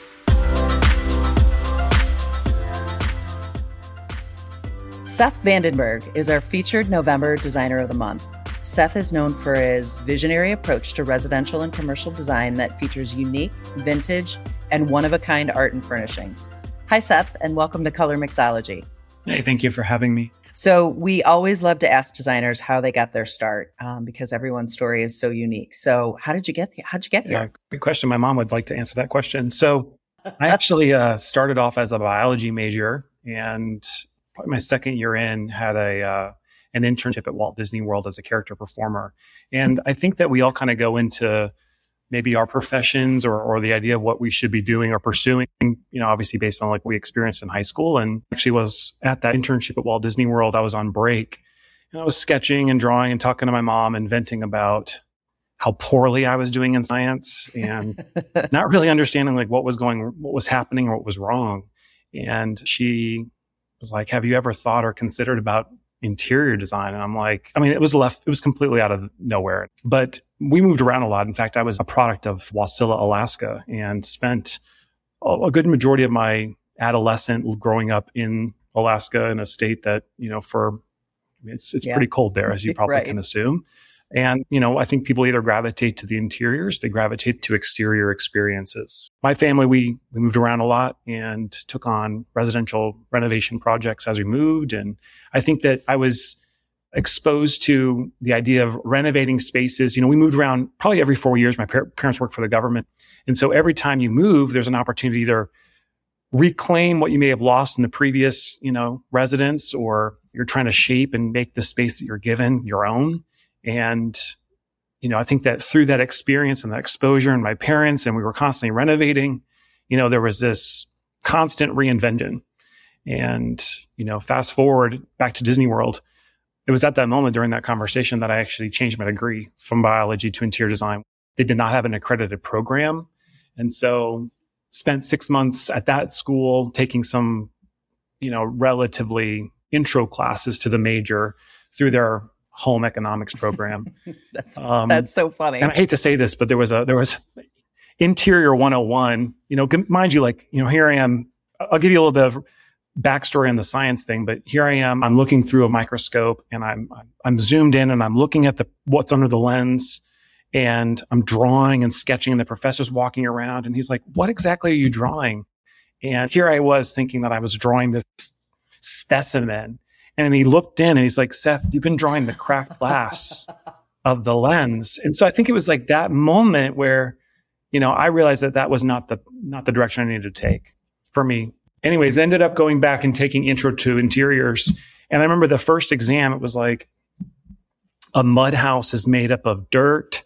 Seth Vandenberg is our featured November Designer of the Month. Seth is known for his visionary approach to residential and commercial design that features unique, vintage, and one-of-a-kind art and furnishings. Hi, Seth, and welcome to Color Mixology. Hey, thank you for having me. So we always love to ask designers how they got their start because everyone's story is so unique. So how did you get here? How'd you get here? Yeah, good question. My mom would like to answer that question. So I actually started off as a biology major, and probably my second year in had an internship at Walt Disney World as a character performer. And I think that we all kind of go into maybe our professions or the idea of what we should be doing or pursuing, obviously based on like what we experienced in high school. And actually was at that internship at Walt Disney World. I was on break and I was sketching and drawing and talking to my mom and venting about how poorly I was doing in science and not really understanding like what was happening or what was wrong. And she was like, have you ever thought or considered about interior design? And I'm like, it was completely out of nowhere, but we moved around a lot. In fact, I was a product of Wasilla, Alaska, and spent a good majority of my adolescent growing up in Alaska, in a state that, it's pretty cold there, as you probably right. can assume. And, I think people either gravitate to the interiors, they gravitate to exterior experiences. My family, we moved around a lot and took on residential renovation projects as we moved. And I think that I was exposed to the idea of renovating spaces. We moved around probably every 4 years. My parents worked for the government. And so every time you move, there's an opportunity to either reclaim what you may have lost in the previous, residence, or you're trying to shape and make the space that you're given your own. And, I think that through that experience and that exposure and my parents, and we were constantly renovating, there was this constant reinvention. And, fast forward back to Disney World, it was at that moment during that conversation that I actually changed my degree from biology to interior design. They did not have an accredited program. And so spent 6 months at that school taking some, relatively intro classes to the major through their home economics program. That's so funny. And I hate to say this, but there was Interior 101, mind you, here I am. I'll give you a little bit of backstory on the science thing, but here I am. I'm looking through a microscope and I'm zoomed in and I'm looking at what's under the lens, and I'm drawing and sketching, and the professor's walking around and he's like, "What exactly are you drawing?" And here I was thinking that I was drawing this specimen. And he looked in and he's like, "Seth, you've been drawing the cracked glass of the lens." And so I think it was like that moment where, I realized that was not the direction I needed to take for me. Anyways, ended up going back and taking intro to interiors. And I remember the first exam, it was like a mud house is made up of dirt,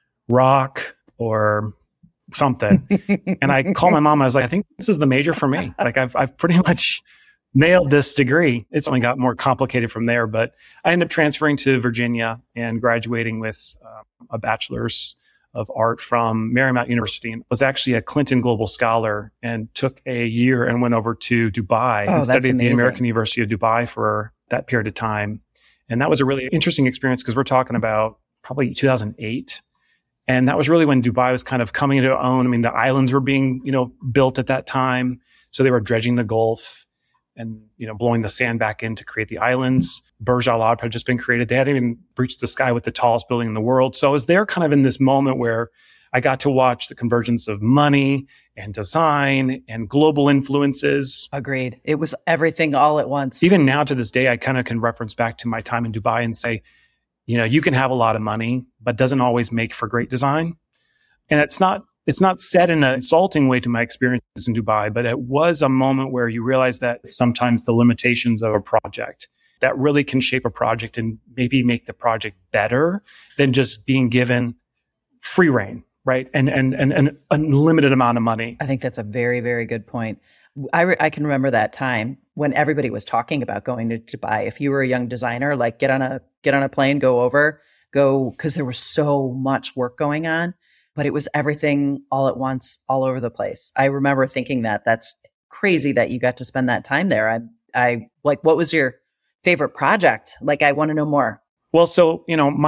rock, or something. And I called my mom. I was like, "I think this is the major for me. Like I've pretty much nailed this degree." It's only got more complicated from there, but I ended up transferring to Virginia and graduating with a bachelor's of art from Marymount University, and was actually a Clinton Global Scholar, and took a year and went over to Dubai and studied at the American University of Dubai for that period of time. And that was a really interesting experience because we're talking about probably 2008. And that was really when Dubai was kind of coming into its own. I mean, the islands were being, built at that time. So they were dredging the Gulf and, blowing the sand back in to create the islands. Burj Al Arab had just been created. They hadn't even breached the sky with the tallest building in the world. So I was there kind of in this moment where I got to watch the convergence of money and design and global influences. Agreed. It was everything all at once. Even now to this day, I kind of can reference back to my time in Dubai and say, you can have a lot of money, but doesn't always make for great design. And it's not said in an insulting way to my experiences in Dubai, but it was a moment where you realize that sometimes the limitations of a project that really can shape a project and maybe make the project better than just being given free reign, right? And an unlimited amount of money. I think that's a very, very good point. I can remember that time when everybody was talking about going to Dubai. If you were a young designer, like get on a plane, go, because there was so much work going on. But it was everything all at once, all over the place. I remember thinking that's crazy that you got to spend that time there. I like, what was your favorite project? Like, I want to know more. Well, so,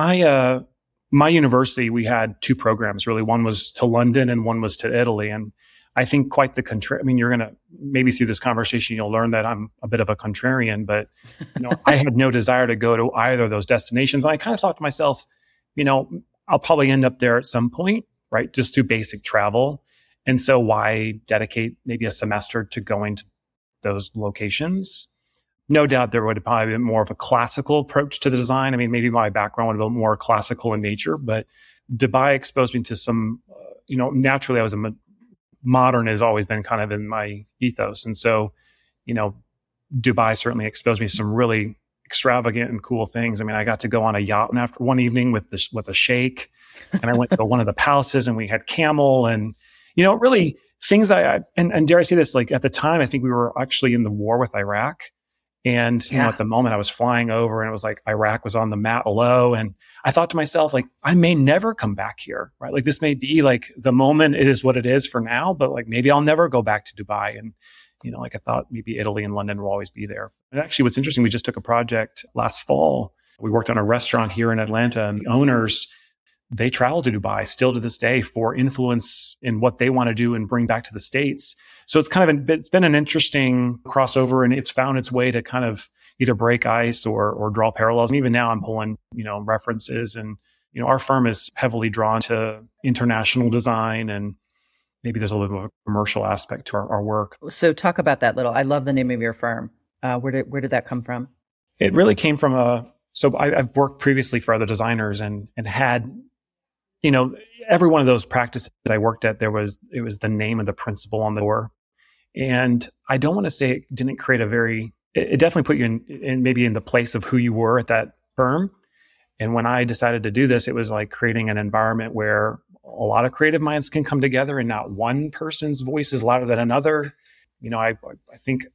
my university, we had two programs, really. One was to London and one was to Italy. And I think quite the contrary. I mean, you're going to, maybe through this conversation, you'll learn that I'm a bit of a contrarian, but, I had no desire to go to either of those destinations. And I kind of thought to myself, I'll probably end up there at some point, right? Just through basic travel. And so why dedicate maybe a semester to going to those locations? No doubt there would have probably been more of a classical approach to the design. I mean, maybe my background would have been more classical in nature, but Dubai exposed me to some, naturally I was modern has always been kind of in my ethos. And so, Dubai certainly exposed me to some really extravagant and cool things. I mean, I got to go on a yacht after one evening with a sheikh, and I went to one of the palaces and we had camel and, really things and dare I say this, like at the time, I think we were actually in the war with Iraq. And, at the moment I was flying over and it was like Iraq was on the map below. And I thought to myself, like, I may never come back here, right? Like this may be like the moment, it is what it is for now, but like maybe I'll never go back to Dubai. And, like I thought maybe Italy and London will always be there. And actually what's interesting, we just took a project last fall. We worked on a restaurant here in Atlanta, and the owners, they travel to Dubai still to this day for influence in what they want to do and bring back to the States. So it's it's been an interesting crossover, and it's found its way to kind of either break ice or draw parallels. And even now I'm pulling, references, and, our firm is heavily drawn to international design, and maybe there's a little bit of a commercial aspect to our work. So talk about that little. I love the name of your firm. Where did that come from? It really came from So I've worked previously for other designers and had, every one of those practices I worked at, it was the name of the principal on the door. And I don't want to say it didn't create it definitely put you in maybe in the place of who you were at that firm. And when I decided to do this, it was like creating an environment where a lot of creative minds can come together and not one person's voice is louder than another. I think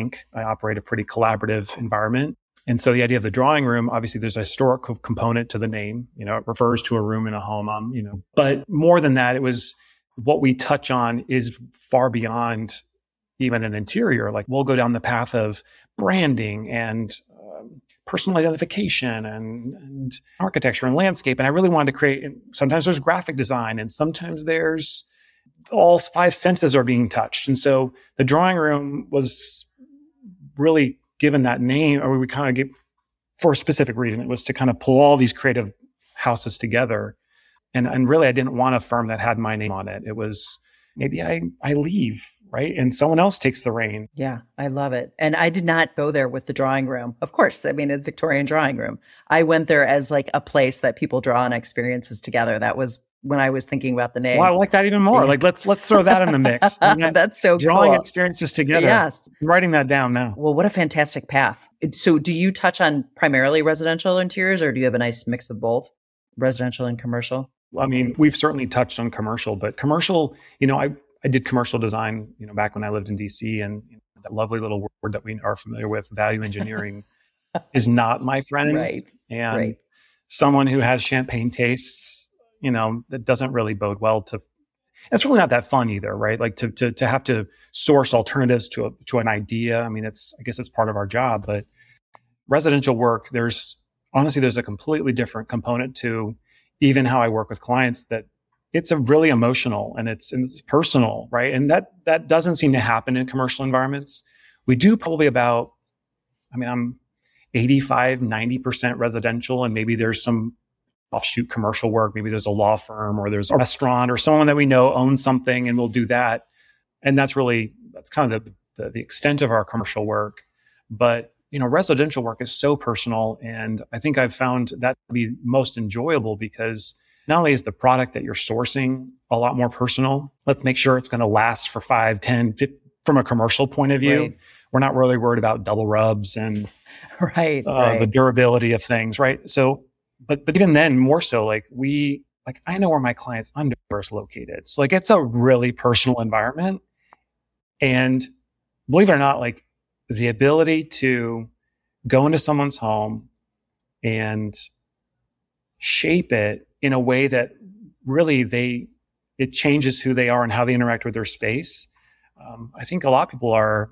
I operate a pretty collaborative environment. And so the idea of the drawing room, obviously there's a historical component to the name, it refers to a room in a home, but more than that, it was what we touch on is far beyond even an interior. Like we'll go down the path of branding and personal identification and architecture and landscape. And I really wanted to create, sometimes there's graphic design and sometimes there's all five senses are being touched. And so the drawing room was really given that name, or we kind of give for a specific reason. It was to kind of pull all these creative houses together. And really, I didn't want a firm that had my name on it. It was maybe I leave, right? And someone else takes the reign. Yeah, I love it. And I did not go there with the drawing room. Of course, I mean, a Victorian drawing room. I went there as like a place that people draw on experiences together. That was when I was thinking about the name. Well, I like that even more. Yeah. Like let's throw that in the mix. That's so drawing cool. Experiences together. Yes. I'm writing that down now. Well, what a fantastic path. So do you touch on primarily residential interiors, or do you have a nice mix of both residential and commercial? I mean, we've certainly touched on commercial, but commercial, I did commercial design, back when I lived in DC, and that lovely little word that we are familiar with, value engineering, is not my friend. Right. And right. Someone who has champagne tastes, that doesn't really bode well to, it's really not that fun either, right? Like to have to source alternatives to an idea. I mean, I guess it's part of our job, but residential work, there's a completely different component to even how I work with clients, that it's a really emotional and it's personal, right? And that doesn't seem to happen in commercial environments. We do probably I'm 85, 90% residential, and maybe there's some offshoot commercial work. Maybe there's a law firm or there's a restaurant or someone that we know owns something and we'll do that. And that's kind of the extent of our commercial work. But, residential work is so personal. And I think I've found that to be most enjoyable because not only is the product that you're sourcing a lot more personal, let's make sure it's going to last for 5, 10, 15, from a commercial point of view. Right. We're not really worried about double rubs and right. The durability of things. Right. So, but even then more so, I know where my client's underwear is located. So it's a really personal environment. And believe it or not, the ability to go into someone's home and shape it in a way that really it changes who they are and how they interact with their space. I think a lot of people are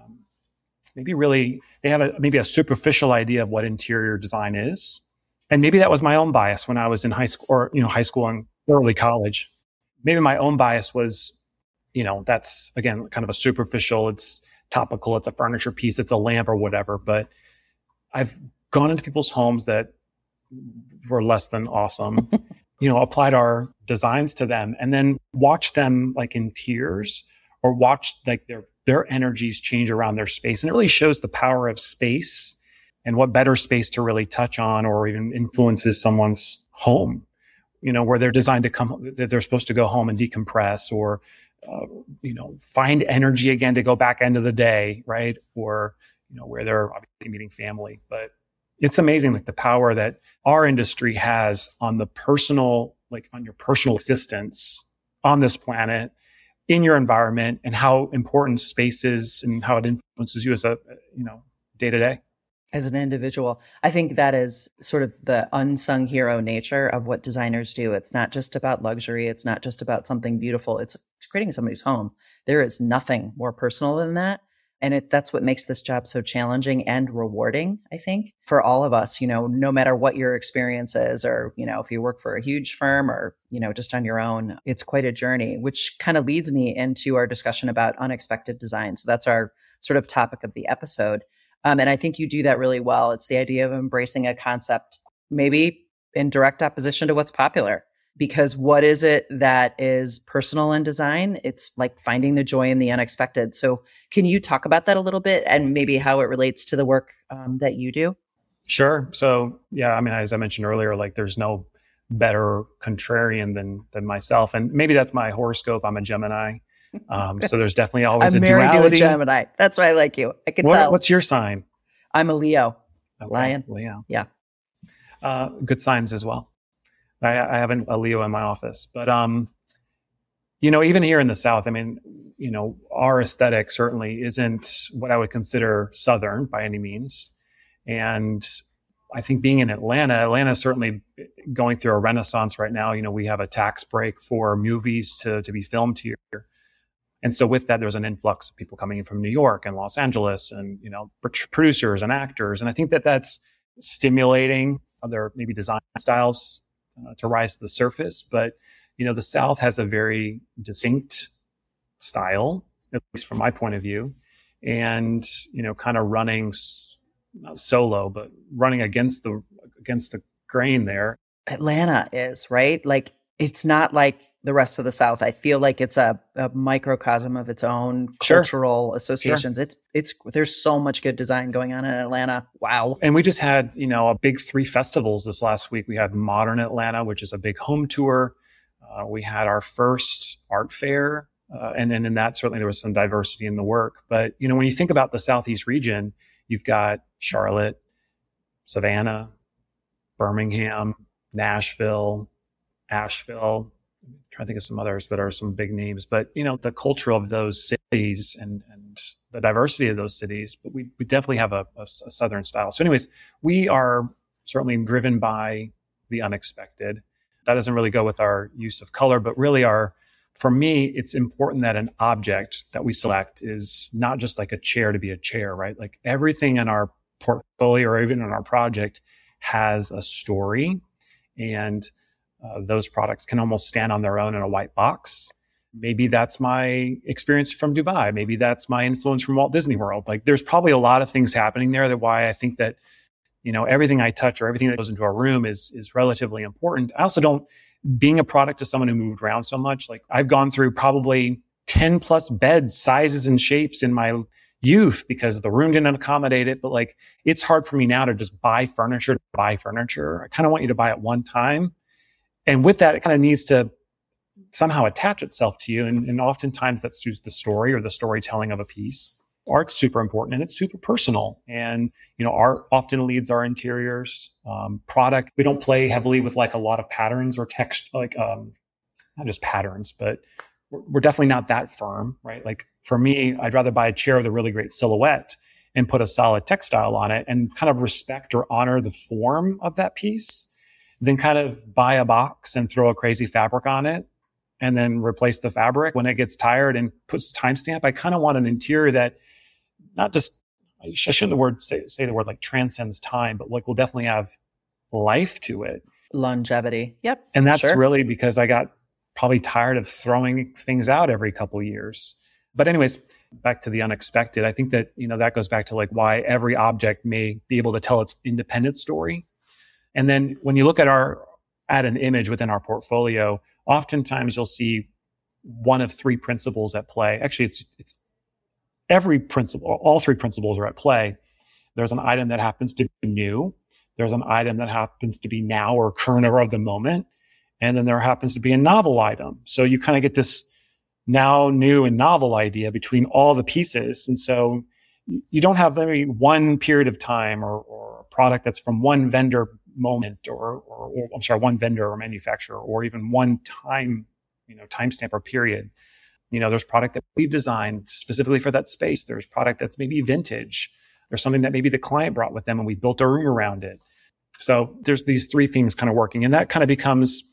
they have a superficial idea of what interior design is. And maybe that was my own bias when I was in high school or, high school and early college. Maybe my own bias was, that's again, kind of a superficial, it's topical, it's a furniture piece, it's a lamp or whatever. But I've gone into people's homes that were less than awesome, applied our designs to them and then watched them in tears or watched their energies change around their space. And it really shows the power of space and what better space to really touch on or even influences someone's home, where they're designed that they're supposed to go home and decompress or, find energy again to go back into the day, right? Or, where they're obviously meeting family. But it's amazing, the power that our industry has on the personal, on your personal existence on this planet, in your environment, and how important space is and how it influences you as a, day to day. As an individual, I think that is sort of the unsung hero nature of what designers do. It's not just about luxury. It's not just about something beautiful. It's creating somebody's home. There is nothing more personal than that. And that's what makes this job so challenging and rewarding, I think, for all of us, no matter what your experience is, or, if you work for a huge firm or, just on your own, it's quite a journey, which kind of leads me into our discussion about unexpected design. So that's our sort of topic of the episode. And I think you do that really well. It's the idea of embracing a concept, maybe in direct opposition to what's popular. Because what is it that is personal in design? It's like finding the joy in the unexpected. So can you talk about that a little bit and maybe how it relates to the work that you do? Sure. So yeah, I mean, as I mentioned earlier, like there's no better contrarian than myself. And maybe that's my horoscope. I'm a Gemini. So there's definitely always I'm a married duality. to a Gemini. That's why I like you. I can tell. What's your sign? I'm a Leo. Okay, Lion. Leo. Yeah. Good signs as well. I have a Leo in my office, but, even here in the South, I mean, our aesthetic certainly isn't what I would consider Southern by any means. And I think being in Atlanta is certainly going through a renaissance right now. We have a tax break for movies to be filmed here. And so with that, there's an influx of people coming in from New York and Los Angeles and, producers and actors. And I think that that's stimulating other maybe design styles to rise to the surface. But, the South has a very distinct style, at least from my point of view. And, kind of running, not solo, but running against the grain there. Atlanta is, right? Like, it's not like the rest of the South. I feel like it's a microcosm of its own cultural associations. Sure. There's so much good design going on in Atlanta. Wow. And we just had, a big 3 festivals this last week. We had Modern Atlanta, which is a big home tour. We had our first art fair. And then in that, certainly there was some diversity in the work. But, when you think about the Southeast region, you've got Charlotte, Savannah, Birmingham, Nashville, Asheville. I'm trying to think of some others that are some big names, but the culture of those cities and the diversity of those cities, but we definitely have a Southern style. So anyways, we are certainly driven by the unexpected. That doesn't really go with our use of color, but really for me, it's important that an object that we select is not just like a chair to be a chair, right? Like everything in our portfolio or even in our project has a story, and those products can almost stand on their own in a white box. Maybe that's my experience from Dubai. Maybe that's my influence from Walt Disney World. Like there's probably a lot of things happening there that why I think that, everything I touch or everything that goes into our room is relatively important. I also don't, being a product of someone who moved around so much, like I've gone through probably 10 plus beds, sizes and shapes in my youth because the room didn't accommodate it. But like, it's hard for me now to just buy furniture. I kind of want you to buy it one time. And with that, it kind of needs to somehow attach itself to you. And oftentimes that's just the story or the storytelling of a piece. Art's super important and it's super personal. And, art often leads our interiors. Product, we don't play heavily with like a lot of patterns or text, like, not just patterns, but we're definitely not that firm, right? Like for me, I'd rather buy a chair with a really great silhouette and put a solid textile on it and kind of respect or honor the form of that piece, then kind of buy a box and throw a crazy fabric on it and then replace the fabric when it gets tired and puts timestamp. I kind of want an interior that not just, I shouldn't say the word like transcends time, but like will definitely have life to it. Longevity. Yep. And that's really because I got probably tired of throwing things out every couple of years. But anyways, back to the unexpected. I think that, that goes back to like why every object may be able to tell its independent story. And then when you look at an image within our portfolio, oftentimes you'll see one of 3 principles at play. Actually, it's every principle, all 3 principles are at play. There's an item that happens to be new. There's an item that happens to be now or current or of the moment. And then there happens to be a novel item. So you kind of get this now new and novel idea between all the pieces. And so you don't have maybe one period of time or a product that's from one vendor moment or one vendor or manufacturer or even one time, timestamp or period. There's product that we've designed specifically for that space. There's product that's maybe vintage. There's something that maybe the client brought with them and we built a room around it. So there's these 3 things kind of working, and that kind of becomes,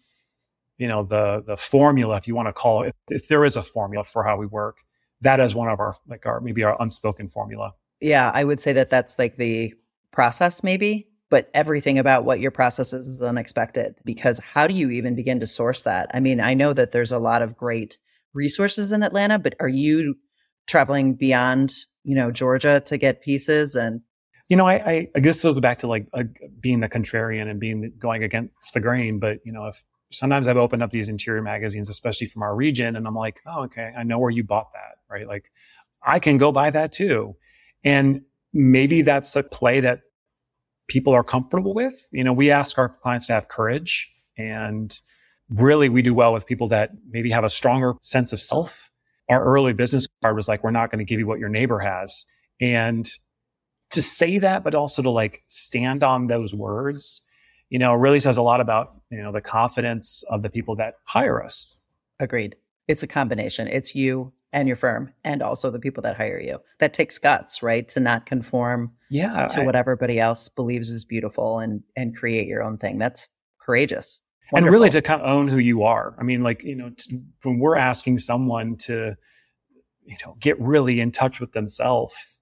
the formula, if you want to call it, if there is a formula for how we work, that is one of our unspoken formula. Yeah. I would say that that's like the process maybe, but everything about what your process is unexpected, because how do you even begin to source that? I mean, I know that there's a lot of great resources in Atlanta, but are you traveling beyond, Georgia to get pieces? And, I guess it goes back to like being the contrarian and going against the grain. But, if sometimes I've opened up these interior magazines, especially from our region, and I'm like, oh, okay, I know where you bought that, right? Like I can go buy that too. And maybe that's a play that people are comfortable with. We ask our clients to have courage, and really we do well with people that maybe have a stronger sense of self. Our early business card was like, we're not going to give you what your neighbor has. And to say that, but also to like stand on those words, really says a lot about, the confidence of the people that hire us. Agreed. It's a combination. It's you and your firm and also the people that hire you. That takes guts, right? To not conform to what everybody else believes is beautiful and create your own thing. That's courageous. Wonderful. And really to kind of own who you are. I mean, like, when we're asking someone to, get really in touch with themselves,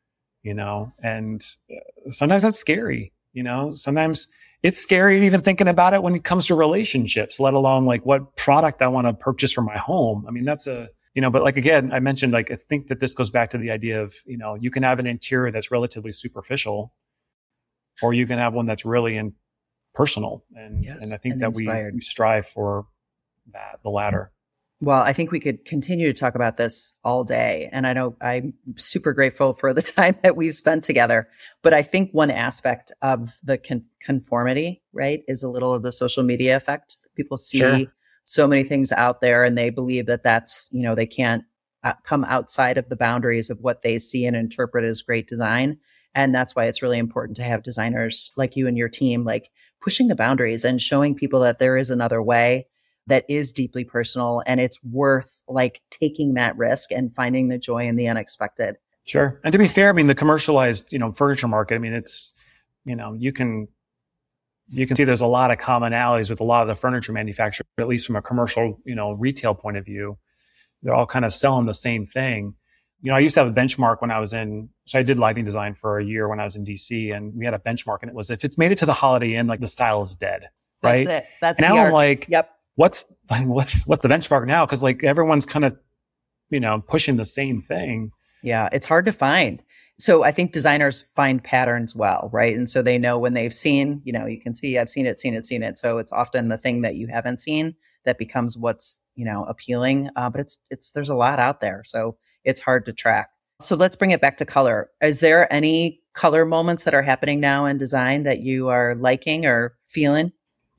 and sometimes that's scary, sometimes it's scary even thinking about it when it comes to relationships, let alone like what product I want to purchase for my home. I mean, that's but like, again, I mentioned, like, I think that this goes back to the idea of, you can have an interior that's relatively superficial, or you can have one that's really personal. And I think that we strive for the latter. Well, I think we could continue to talk about this all day. And I know I'm super grateful for the time that we've spent together. But I think one aspect of the conformity, right, is a little of the social media effect. People see so many things out there and they believe that that's, they can't come outside of the boundaries of what they see and interpret as great design. And that's why it's really important to have designers like you and your team, like pushing the boundaries and showing people that there is another way that is deeply personal, and it's worth like taking that risk and finding the joy in the unexpected. Sure. And to be fair, I mean, the commercialized, furniture market, I mean, it's, you can see there's a lot of commonalities with a lot of the furniture manufacturers, at least from a commercial, retail point of view. They're all kind of selling the same thing. I used to have a benchmark when I was so I did lighting design for a year when I was in DC, and we had a benchmark, and it was, if it's made it to the Holiday Inn, like, the style is dead. Right. That's it. That's now I'm like, yep. What's the benchmark now? Cause like everyone's kind of, pushing the same thing. Yeah. It's hard to find. So I think designers find patterns well, right? And so they know when they've seen, you can see, I've seen it. So it's often the thing that you haven't seen that becomes what's, appealing. But there's a lot out there. So it's hard to track. So let's bring it back to color. Is there any color moments that are happening now in design that you are liking or feeling?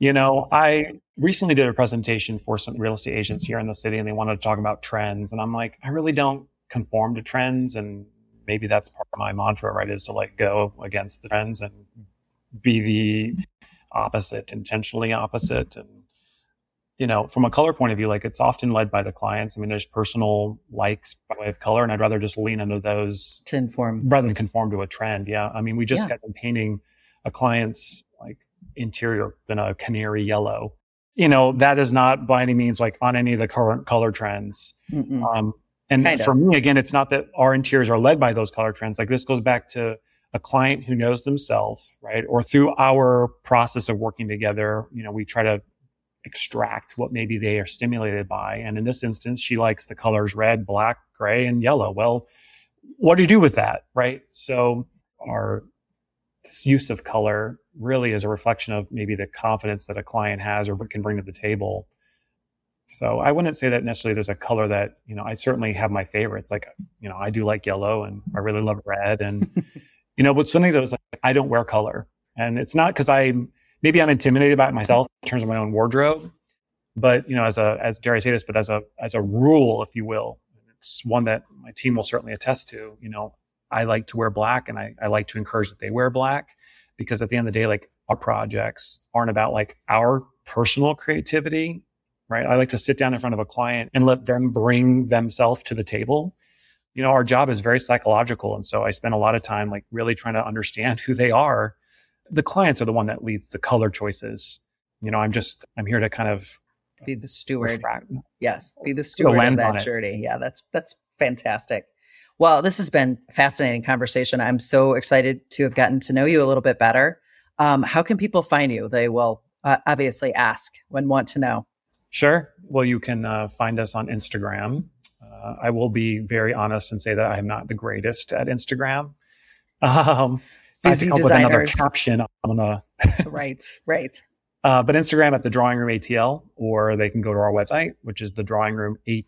I recently did a presentation for some real estate agents here in the city, and they wanted to talk about trends. And I'm like, I really don't conform to trends. And maybe that's part of my mantra, right? Is to like go against the trends and be the opposite, intentionally opposite. And, from a color point of view, like, it's often led by the clients. I mean, there's personal likes by way of color, and I'd rather just lean into those to inform rather than conform to a trend. Yeah. I mean, we just got been painting a client's like interior in a canary yellow. That is not by any means like on any of the current color trends. For me, again, it's not that our interiors are led by those color trends. Like, this goes back to a client who knows themselves, right? Or through our process of working together, we try to extract what maybe they are stimulated by. And in this instance, she likes the colors red, black, gray, and yellow. Well, what do you do with that, right? So our use of color really is a reflection of maybe the confidence that a client has or can bring to the table. So I wouldn't say that necessarily there's a color that, I certainly have my favorites. Like, I do like yellow, and I really love red. And, but something that was like, I don't wear color. And it's not because I'm intimidated by it myself in terms of my own wardrobe, but, as dare I say this, but as a rule, if you will, it's one that my team will certainly attest to. I like to wear black, and I like to encourage that they wear black, because at the end of the day, like, our projects aren't about like our personal creativity, right? I like to sit down in front of a client and let them bring themselves to the table. Our job is very psychological. And so I spend a lot of time like really trying to understand who they are. The clients are the one that leads the color choices. I'm here to kind of be the steward. Yes. Be the steward of that journey. Yeah. That's fantastic. Well, this has been a fascinating conversation. I'm so excited to have gotten to know you a little bit better. How can people find you? They will obviously ask when want to know. Sure. Well, you can find us on Instagram. I will be very honest and say that I am not the greatest at Instagram. I think I'll put another caption on the right. But Instagram at The Drawing Room ATL, or they can go to our website, which is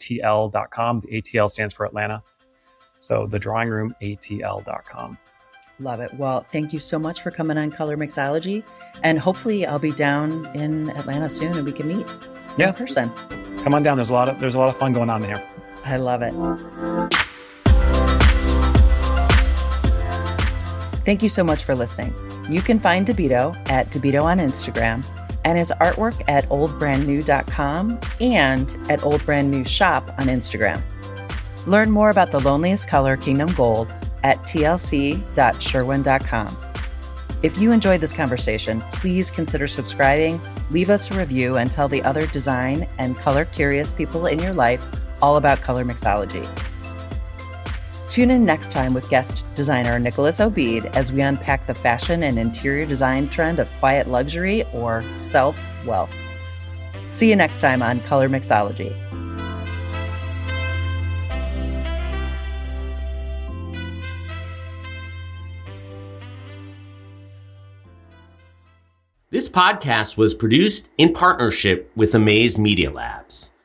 thedrawingroomatl.com. The ATL stands for Atlanta. So thedrawingroomatl.com. Love it. Well, thank you so much for coming on Color Mixology. And hopefully I'll be down in Atlanta soon and we can meet in person. Come on down. There's a lot of fun going on here. I love it. Thank you so much for listening. You can find DeBito at DeBito on Instagram and his artwork at oldbrandnew.com and at Old Brand New Shop on Instagram. Learn more about The Loneliest Color, Kingdom Gold at tlc.sherwin.com. If you enjoyed this conversation, please consider subscribing, leave us a review, and tell the other design and color curious people in your life all about color mixology. Tune in next time with guest designer Nicholas Obeid as we unpack the fashion and interior design trend of quiet luxury or stealth wealth. See you next time on Color Mixology. This podcast was produced in partnership with Amaze Media Labs.